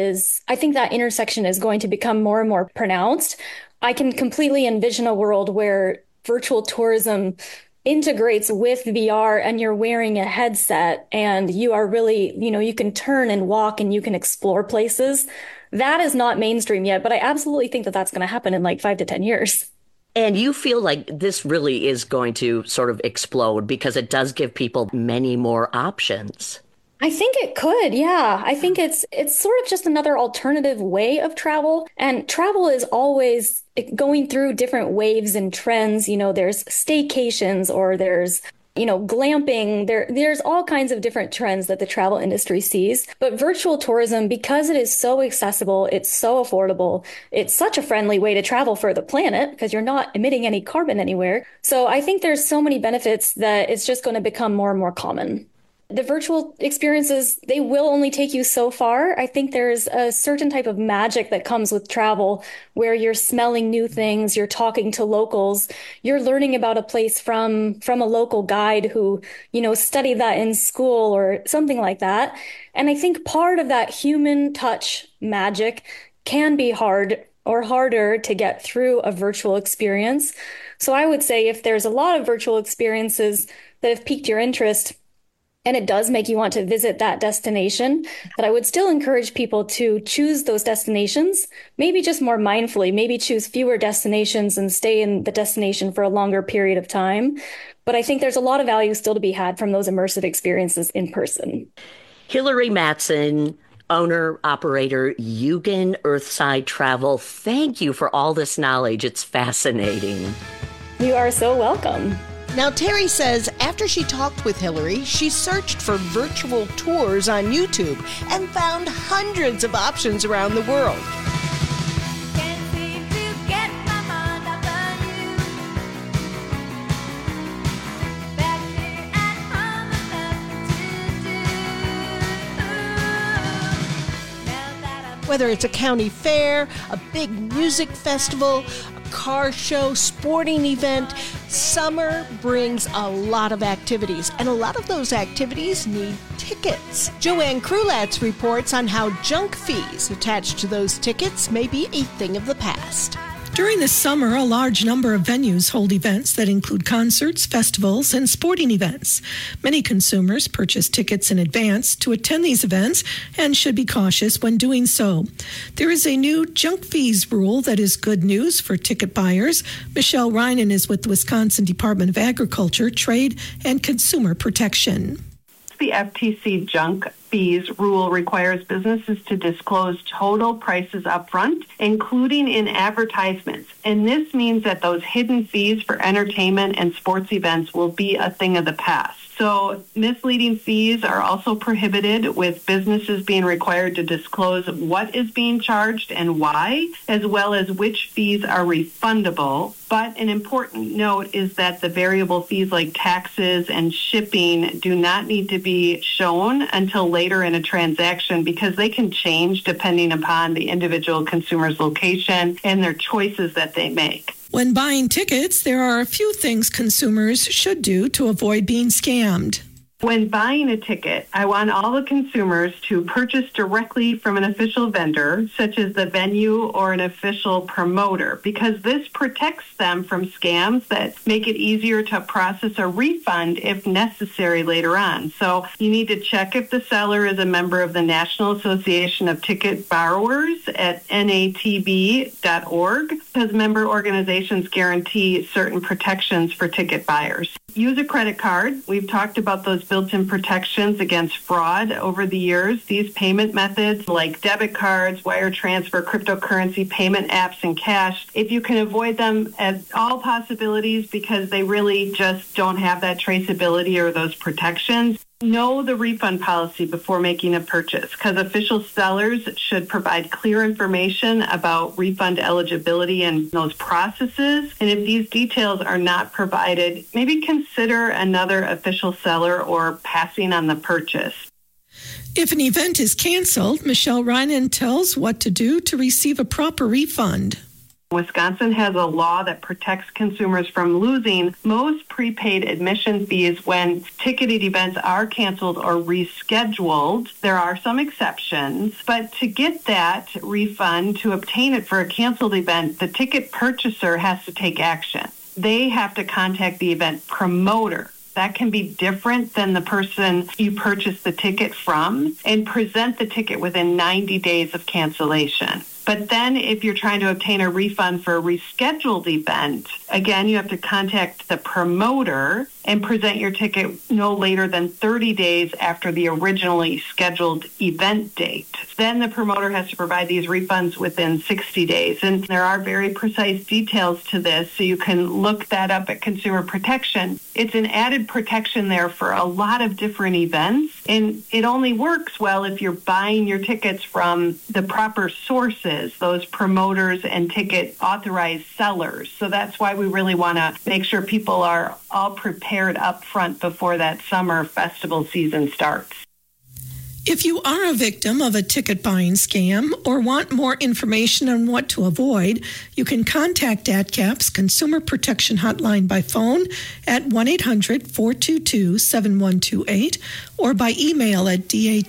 I think that intersection is going to become more and more pronounced. I can completely envision a world where virtual tourism integrates with VR and you're wearing a headset and you are really, you can turn and walk and you can explore places. That is not mainstream yet, but I absolutely think that that's going to happen in like 5 to 10 years. And you feel like this really is going to sort of explode because it does give people many more options. I think it could. Yeah. I think it's sort of just another alternative way of travel. And travel is always going through different waves and trends. There's staycations, or there's, glamping. There's all kinds of different trends that the travel industry sees. But virtual tourism, because it is so accessible, it's so affordable, it's such a friendly way to travel for the planet because you're not emitting any carbon anywhere. So I think there's so many benefits that it's just going to become more and more common. The virtual experiences, they will only take you so far. I think there's a certain type of magic that comes with travel where you're smelling new things, you're talking to locals, you're learning about a place from a local guide who, studied that in school or something like that. And I think part of that human touch magic can be hard or harder to get through a virtual experience. So I would say if there's a lot of virtual experiences that have piqued your interest, and it does make you want to visit that destination, that I would still encourage people to choose those destinations, maybe just more mindfully, maybe choose fewer destinations and stay in the destination for a longer period of time. But I think there's a lot of value still to be had from those immersive experiences in person. Hillary Matson, owner, operator, Eugen Earthside Travel. Thank you for all this knowledge. It's fascinating. You are so welcome. Now, Terry says after she talked with Hillary, she searched for virtual tours on YouTube and found hundreds of options around the world. Can't seem to get my mind off the Whether it's a county fair, a big music festival, a car show, sporting event, summer brings a lot of activities, and a lot of those activities need tickets. Joanne Krulatz reports on how junk fees attached to those tickets may be a thing of the past. During the summer, a large number of venues hold events that include concerts, festivals, and sporting events. Many consumers purchase tickets in advance to attend these events and should be cautious when doing so. There is a new junk fees rule that is good news for ticket buyers. Michelle Reinen is with the Wisconsin Department of Agriculture, Trade, and Consumer Protection. The FTC junk fees rule requires businesses to disclose total prices up front, including in advertisements. And this means that those hidden fees for entertainment and sports events will be a thing of the past. So misleading fees are also prohibited, with businesses being required to disclose what is being charged and why, as well as which fees are refundable. But an important note is that the variable fees like taxes and shipping do not need to be shown until later in a transaction, because they can change depending upon the individual consumer's location and their choices that they make. When buying tickets, there are a few things consumers should do to avoid being scammed. When buying a ticket, I want all the consumers to purchase directly from an official vendor, such as the venue or an official promoter, because this protects them from scams that make it easier to process a refund if necessary later on. So you need to check if the seller is a member of the National Association of Ticket Borrowers at natb.org, because member organizations guarantee certain protections for ticket buyers. Use a credit card. We've talked about those built-in protections against fraud over the years. These payment methods like debit cards, wire transfer, cryptocurrency payment apps, and cash, if you can avoid them at all possibilities because they really just don't have that traceability or those protections, know the refund policy before making a purchase, because official sellers should provide clear information about refund eligibility and those processes. And if these details are not provided, maybe consider another official seller or passing on the purchase. If an event is canceled, Michelle Reinen tells what to do to receive a proper refund. Wisconsin has a law that protects consumers from losing most prepaid admission fees when ticketed events are canceled or rescheduled. There are some exceptions, but to get that refund, to obtain it for a canceled event, the ticket purchaser has to take action. They have to contact the event promoter. That can be different than the person you purchased the ticket from, and present the ticket within 90 days of cancellation. But then if you're trying to obtain a refund for a rescheduled event, again, you have to contact the promoter and present your ticket no later than 30 days after the originally scheduled event date. Then the promoter has to provide these refunds within 60 days. And there are very precise details to this, so you can look that up at Consumer Protection. It's an added protection there for a lot of different events, and it only works well if you're buying your tickets from the proper sources, those promoters and ticket authorized sellers. So that's why we really want to make sure people are all prepared up front before that summer festival season starts. If you are a victim of a ticket buying scam or want more information on what to avoid, you can contact ADCAP's Consumer Protection Hotline by phone at 1-800-422-7128 or by email at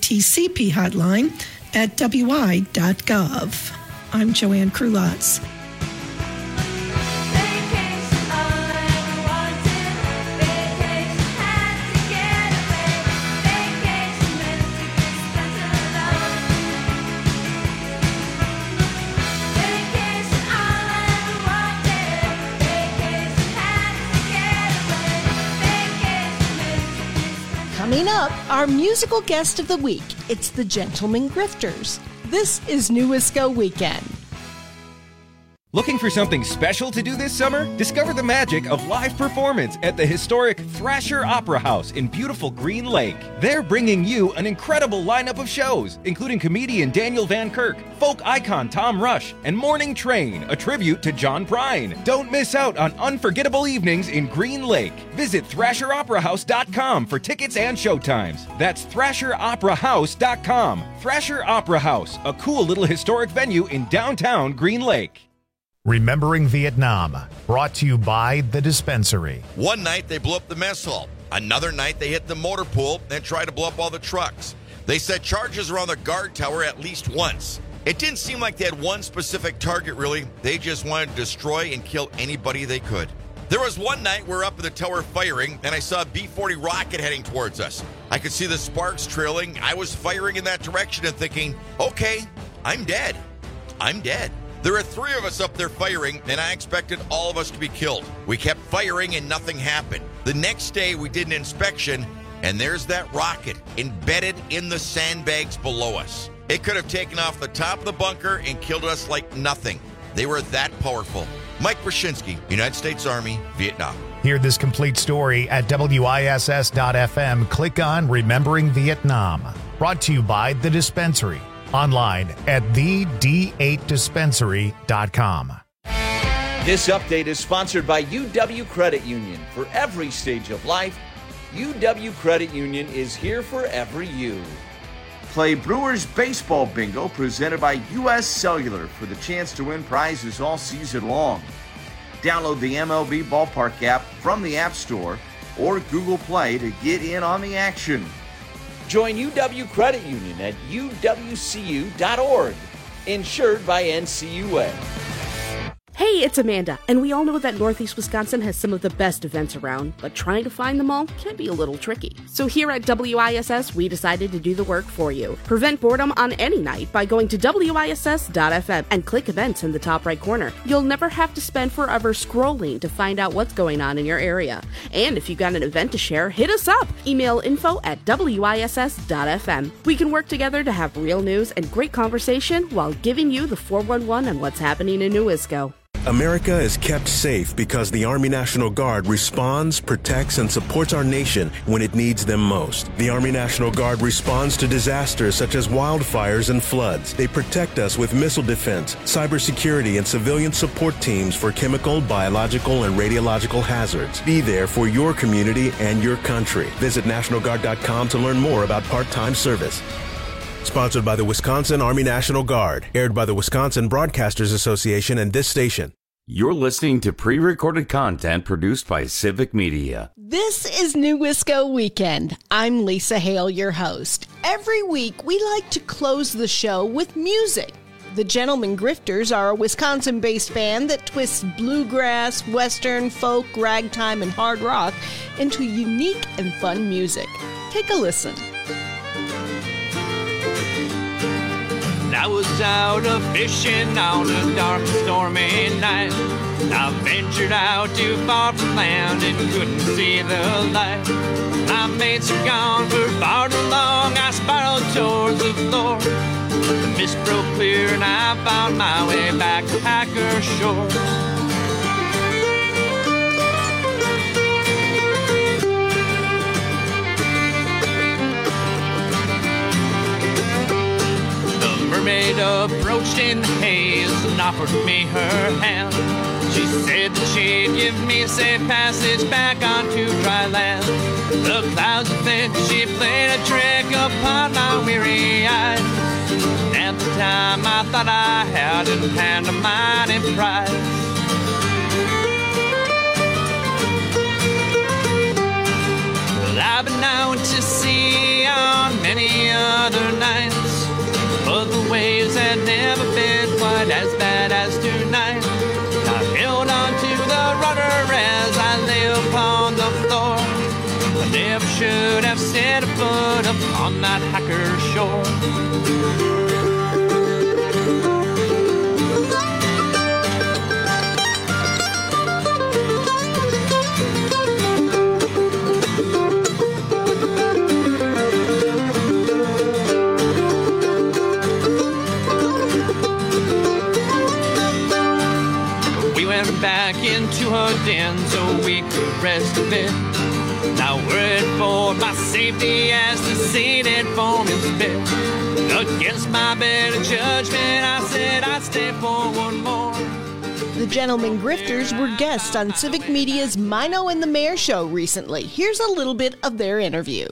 datcphotline@wi.gov. I'm Joanne Krulatz. Coming up, our musical guest of the week. It's the Gentlemen Grifters. This is New Wisco Weekend. Looking for something special to do this summer? Discover the magic of live performance at the historic Thrasher Opera House in beautiful Green Lake. They're bringing you an incredible lineup of shows, including comedian Daniel Van Kirk, folk icon Tom Rush, and Morning Train, a tribute to John Prine. Don't miss out on unforgettable evenings in Green Lake. Visit ThrasherOperaHouse.com for tickets and showtimes. That's ThrasherOperaHouse.com. Thrasher Opera House, a cool little historic venue in downtown Green Lake. Remembering Vietnam, brought to you by The Dispensary. One night they blew up the mess hall. Another night they hit the motor pool and tried to blow up all the trucks. They set charges around the guard tower at least once. It didn't seem like they had one specific target, really. They just wanted to destroy and kill anybody they could. There was one night we were up in the tower firing, and I saw a B-40 rocket heading towards us. I could see the sparks trailing. I was firing in that direction and thinking, okay, I'm dead. I'm dead. There were 3 of us up there firing, and I expected all of us to be killed. We kept firing, and nothing happened. The next day, we did an inspection, and there's that rocket embedded in the sandbags below us. It could have taken off the top of the bunker and killed us like nothing. They were that powerful. Mike Brzezinski, United States Army, Vietnam. Hear this complete story at WISS.FM. Click on Remembering Vietnam. Brought to you by The Dispensary. Online at thed8dispensary.com. This update is sponsored by UW Credit Union. For every stage of life, UW Credit Union is here for every you. Play Brewers Baseball Bingo presented by U.S. Cellular for the chance to win prizes all season long. Download the MLB Ballpark app from the App Store or Google Play to get in on the action. Join UW Credit Union at uwcu.org. Insured by NCUA. Hey, it's Amanda, and we all know that Northeast Wisconsin has some of the best events around, but trying to find them all can be a little tricky. So here at WISS, we decided to do the work for you. Prevent boredom on any night by going to WISS.FM and click events in the top right corner. You'll never have to spend forever scrolling to find out what's going on in your area. And if you've got an event to share, hit us up. Email info@WISS.FM. We can work together to have real news and great conversation while giving you the 411 on what's happening in New Wisco. America is kept safe because the Army National Guard responds, protects, and supports our nation when it needs them most. The Army National Guard responds to disasters such as wildfires and floods. They protect us with missile defense, cybersecurity, and civilian support teams for chemical, biological, and radiological hazards. Be there for your community and your country. Visit NationalGuard.com to learn more about part-time service. Sponsored by the Wisconsin Army National Guard. Aired by the Wisconsin Broadcasters Association and this station. You're listening to pre-recorded content produced by Civic Media. This is New Wisco Weekend. I'm Lisa Hale, your host. Every week, we like to close the show with music. The Gentlemen Grifters are a Wisconsin-based band that twists bluegrass, western, folk, ragtime, and hard rock into unique and fun music. Take a listen. I was out a-fishing on a dark, stormy night. I ventured out too far from land and couldn't see the light. My mates were gone for far too long. I spiraled towards the floor. The mist broke clear and I found my way back to Hacker Shore. Mermaid approached in the haze and offered me her hand. She said that she'd give me safe passage back onto dry land. The clouds had thick, she played a trick upon my weary eyes. At the time I thought I had in hand a mighty prize. Well, I've been out to sea on many other nights, but the waves had never been quite as bad as tonight. I held on to the rudder as I lay upon the floor. I never should have set a foot upon that Hacker Shore. back into her den so we could rest a bit. Now worried for my safety as the seated form is bit. Against my better judgment, I said I'd stay for one more. The Gentlemen Grifters were guests on Civic Media's Mino and the Mayor show recently. Here's a little bit of their interview.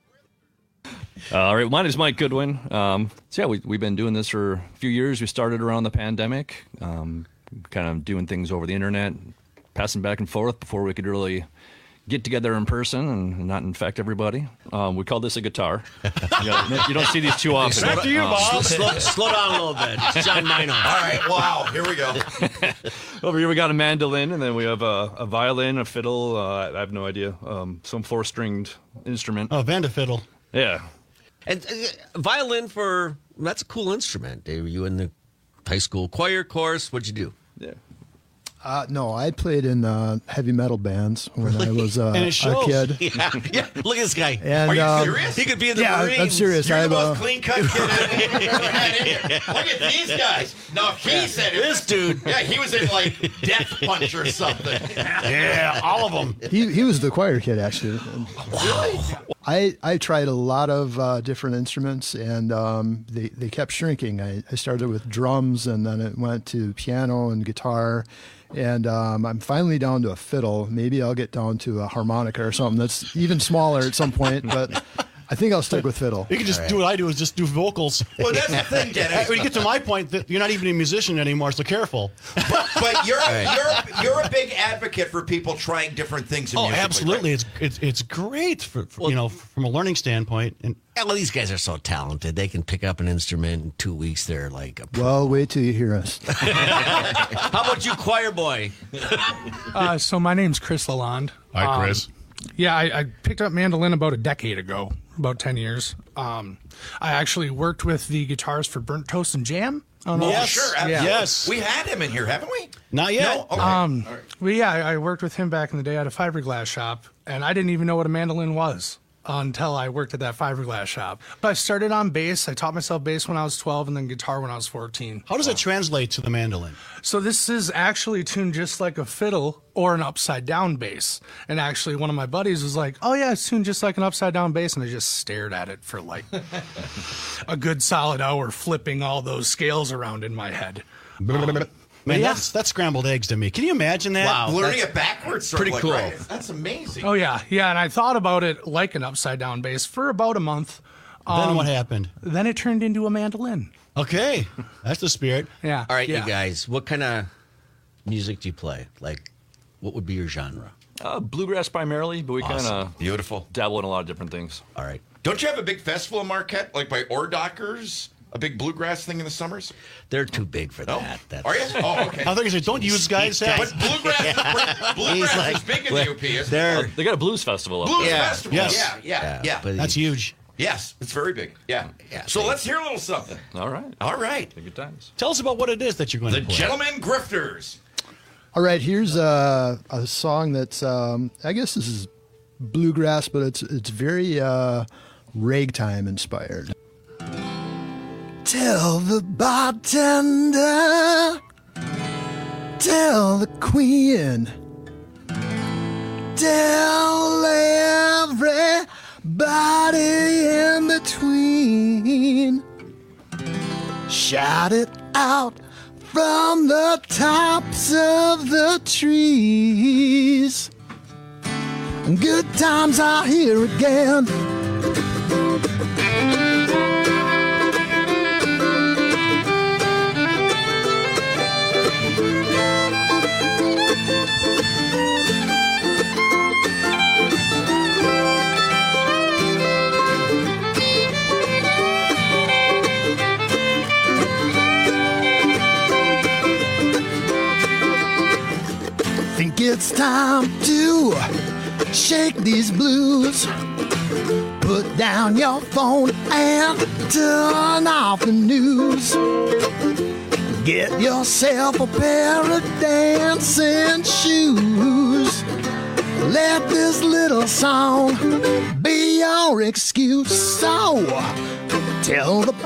All right, my name is Mike Goodwin. We've been doing this for a few years. We started around the pandemic, kind of doing things over the internet, passing back and forth before we could really get together in person and not infect everybody. We call this a guitar. You don't see these too often. Back to you, Bob. Slow down a little bit. It's John Mino. All right, wow, here we go. Over here we got a mandolin, and then we have a violin, a fiddle, I have no idea, some four-stringed instrument. Oh, Vanda fiddle. Yeah. And violin that's a cool instrument. Were you in the high school choir course? What'd you do? Yeah. No, I played in heavy metal bands when I was a kid. Yeah, look at this guy. And, Are you serious? He could be in the Yeah, Marines. I'm serious. You're the most clean-cut kid Look at these guys. No, he said it. This dude. Yeah, he was in, like, Death Punch or something. Yeah, all of them. He was the choir kid, actually. Really? I tried a lot of different instruments, and they kept shrinking. I started with drums, and then it went to piano and guitar. And I'm finally down to a fiddle. Maybe I'll get down to a harmonica or something that's even smaller at some point, but I think I'll stick with fiddle. You can just do what I do, is just do vocals. Well, that's the thing, Dennis. When you get to my point, that you're not even a musician anymore, so careful. But you're a big advocate for people trying different things in music. Absolutely. Right? It's great for from a learning standpoint. And well, these guys are so talented. They can pick up an instrument in 2 weeks. They're like a pro. Well, wait till you hear us. How about you, choir boy? So my name's Chris Lalonde. Hi, Chris. Yeah, I picked up mandolin about a decade ago, about 10 years. I actually worked with the guitars for Burnt Toast and Jam. Yes, sure. Absolutely. Yes. We had him in here, haven't we? Not yet. No? Okay. Well, yeah, I worked with him back in the day at a fiberglass shop, and I didn't even know what a mandolin was until I worked at that fiberglass shop. But I started on bass. I taught myself bass when I was 12 and then guitar when I was 14. How does it translate to the mandolin? So this is actually tuned just like a fiddle or an upside-down bass. And actually one of my buddies was like, oh, yeah, it's tuned just like an upside-down bass. And I just stared at it for like a good solid hour, flipping all those scales around in my head. Man, that's scrambled eggs to me. Can you imagine that? Wow, learning it backwards, pretty cool. Right? That's amazing. Oh yeah, and I thought about it like an upside down bass for about a month. Then what happened? Then it turned into a mandolin. Okay, that's the spirit. Yeah. All right, you guys, what kind of music do you play? Like, what would be your genre? Bluegrass primarily, but we kind of beautiful dabble in a lot of different things. All right. Don't you have a big festival in Marquette, like by Ordockers? A big bluegrass thing in the summers? They're too big for that. That's... Are you? Oh, okay. I think you said, don't use guys' But bluegrass is big in the UP. They got a blues festival up Blues there. festival. Yes. Yeah. That's huge. Yes, it's very big. Yeah. So let's hear a little something. All right. Good times. Tell us about what it is that you're going to play. The Gentlemen Grifters. All right, here's a song that's, I guess this is bluegrass, but it's very ragtime inspired. Tell the bartender, tell the queen, tell everybody in between. Shout it out from the tops of the trees. Good times are here again. Think it's time to shake these blues. Put down your phone and turn off the news. Get yourself a pair of dancing shoes. Let this little song be your excuse. So tell the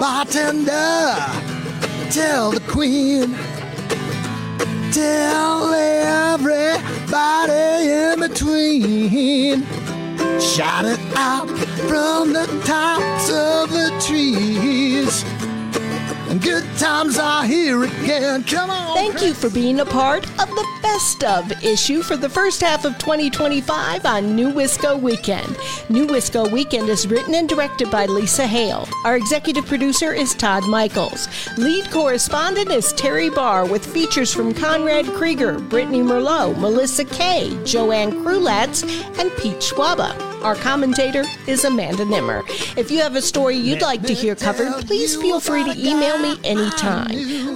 bartender, tell the queen, tell rain. Shout it out from the tops of the trees. And good times are here again. Come on. Thank you for being a part of the Best Of issue for the first half of 2025 on New Wisco Weekend. New Wisco Weekend is written and directed by Lisa Hale. Our executive producer is Todd Michaels. Lead correspondent is Terry Barr, with features from Conrad Krieger, Brittany Merlot, Melissa Kay, Joanne Krulatz, and Pete Schwaba. Our commentator is Amanda Nimmer. If you have a story you'd like to hear covered, please feel free to email me anytime.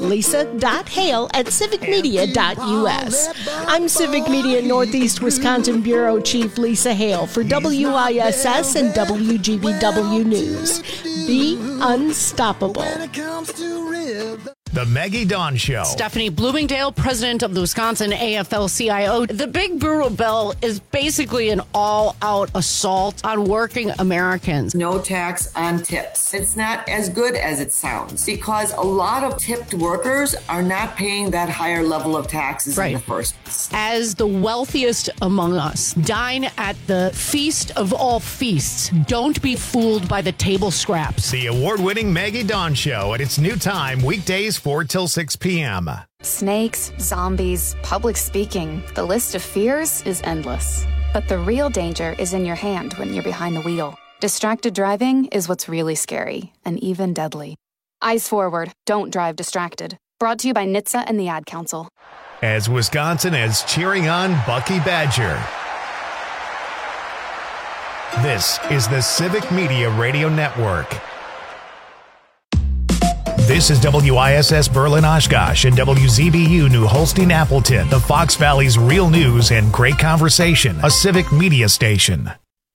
lisa.hale@civicmedia.us. I'm Civic Media Northeast Wisconsin Bureau Chief Lisa Hale for WISS and WGBW News. Be unstoppable. The Maggie Dawn Show. Stephanie Bloomingdale, president of the Wisconsin AFL-CIO. The Big Brewer bill is basically an all-out assault on working Americans. No tax on tips. It's not as good as it sounds because a lot of tipped workers are not paying that higher level of taxes in the first place. As the wealthiest among us, dine at the feast of all feasts. Don't be fooled by the table scraps. The award-winning Maggie Dawn Show at its new time, weekdays 4 till 6 p.m. Snakes, zombies, public speaking. The list of fears is endless. But the real danger is in your hand when you're behind the wheel. Distracted driving is what's really scary and even deadly. Eyes forward. Don't drive distracted. Brought to you by NHTSA and the Ad Council. As Wisconsin is cheering on Bucky Badger. This is the Civic Media Radio Network. This is WISS Berlin Oshkosh and WZBU New Holstein Appleton, the Fox Valley's real news and great conversation, a civic media station.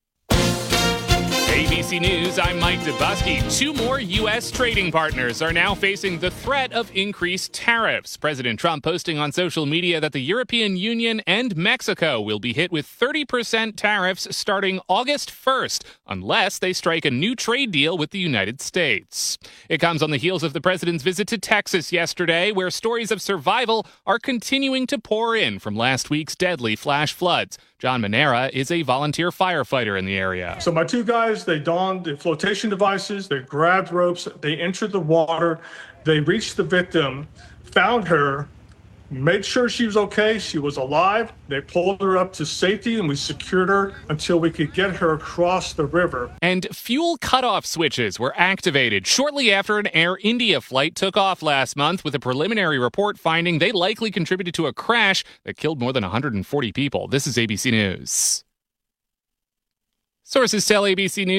ABC News, I'm Mike Dubusky. 2 more U.S. trading partners are now facing the threat of increased tariffs. President Trump posting on social media that the European Union and Mexico will be hit with 30% tariffs starting August 1st, unless they strike a new trade deal with the United States. It comes on the heels of the president's visit to Texas yesterday, where stories of survival are continuing to pour in from last week's deadly flash floods. John Manera is a volunteer firefighter in the area. So my 2 guys, they donned the flotation devices, they grabbed ropes, they entered the water, they reached the victim, found her, made sure she was okay, she was alive. They pulled her up to safety and we secured her until we could get her across the river. And fuel cutoff switches were activated shortly after an Air India flight took off last month, with a preliminary report finding they likely contributed to a crash that killed more than 140 people. This is ABC News. Sources tell ABC News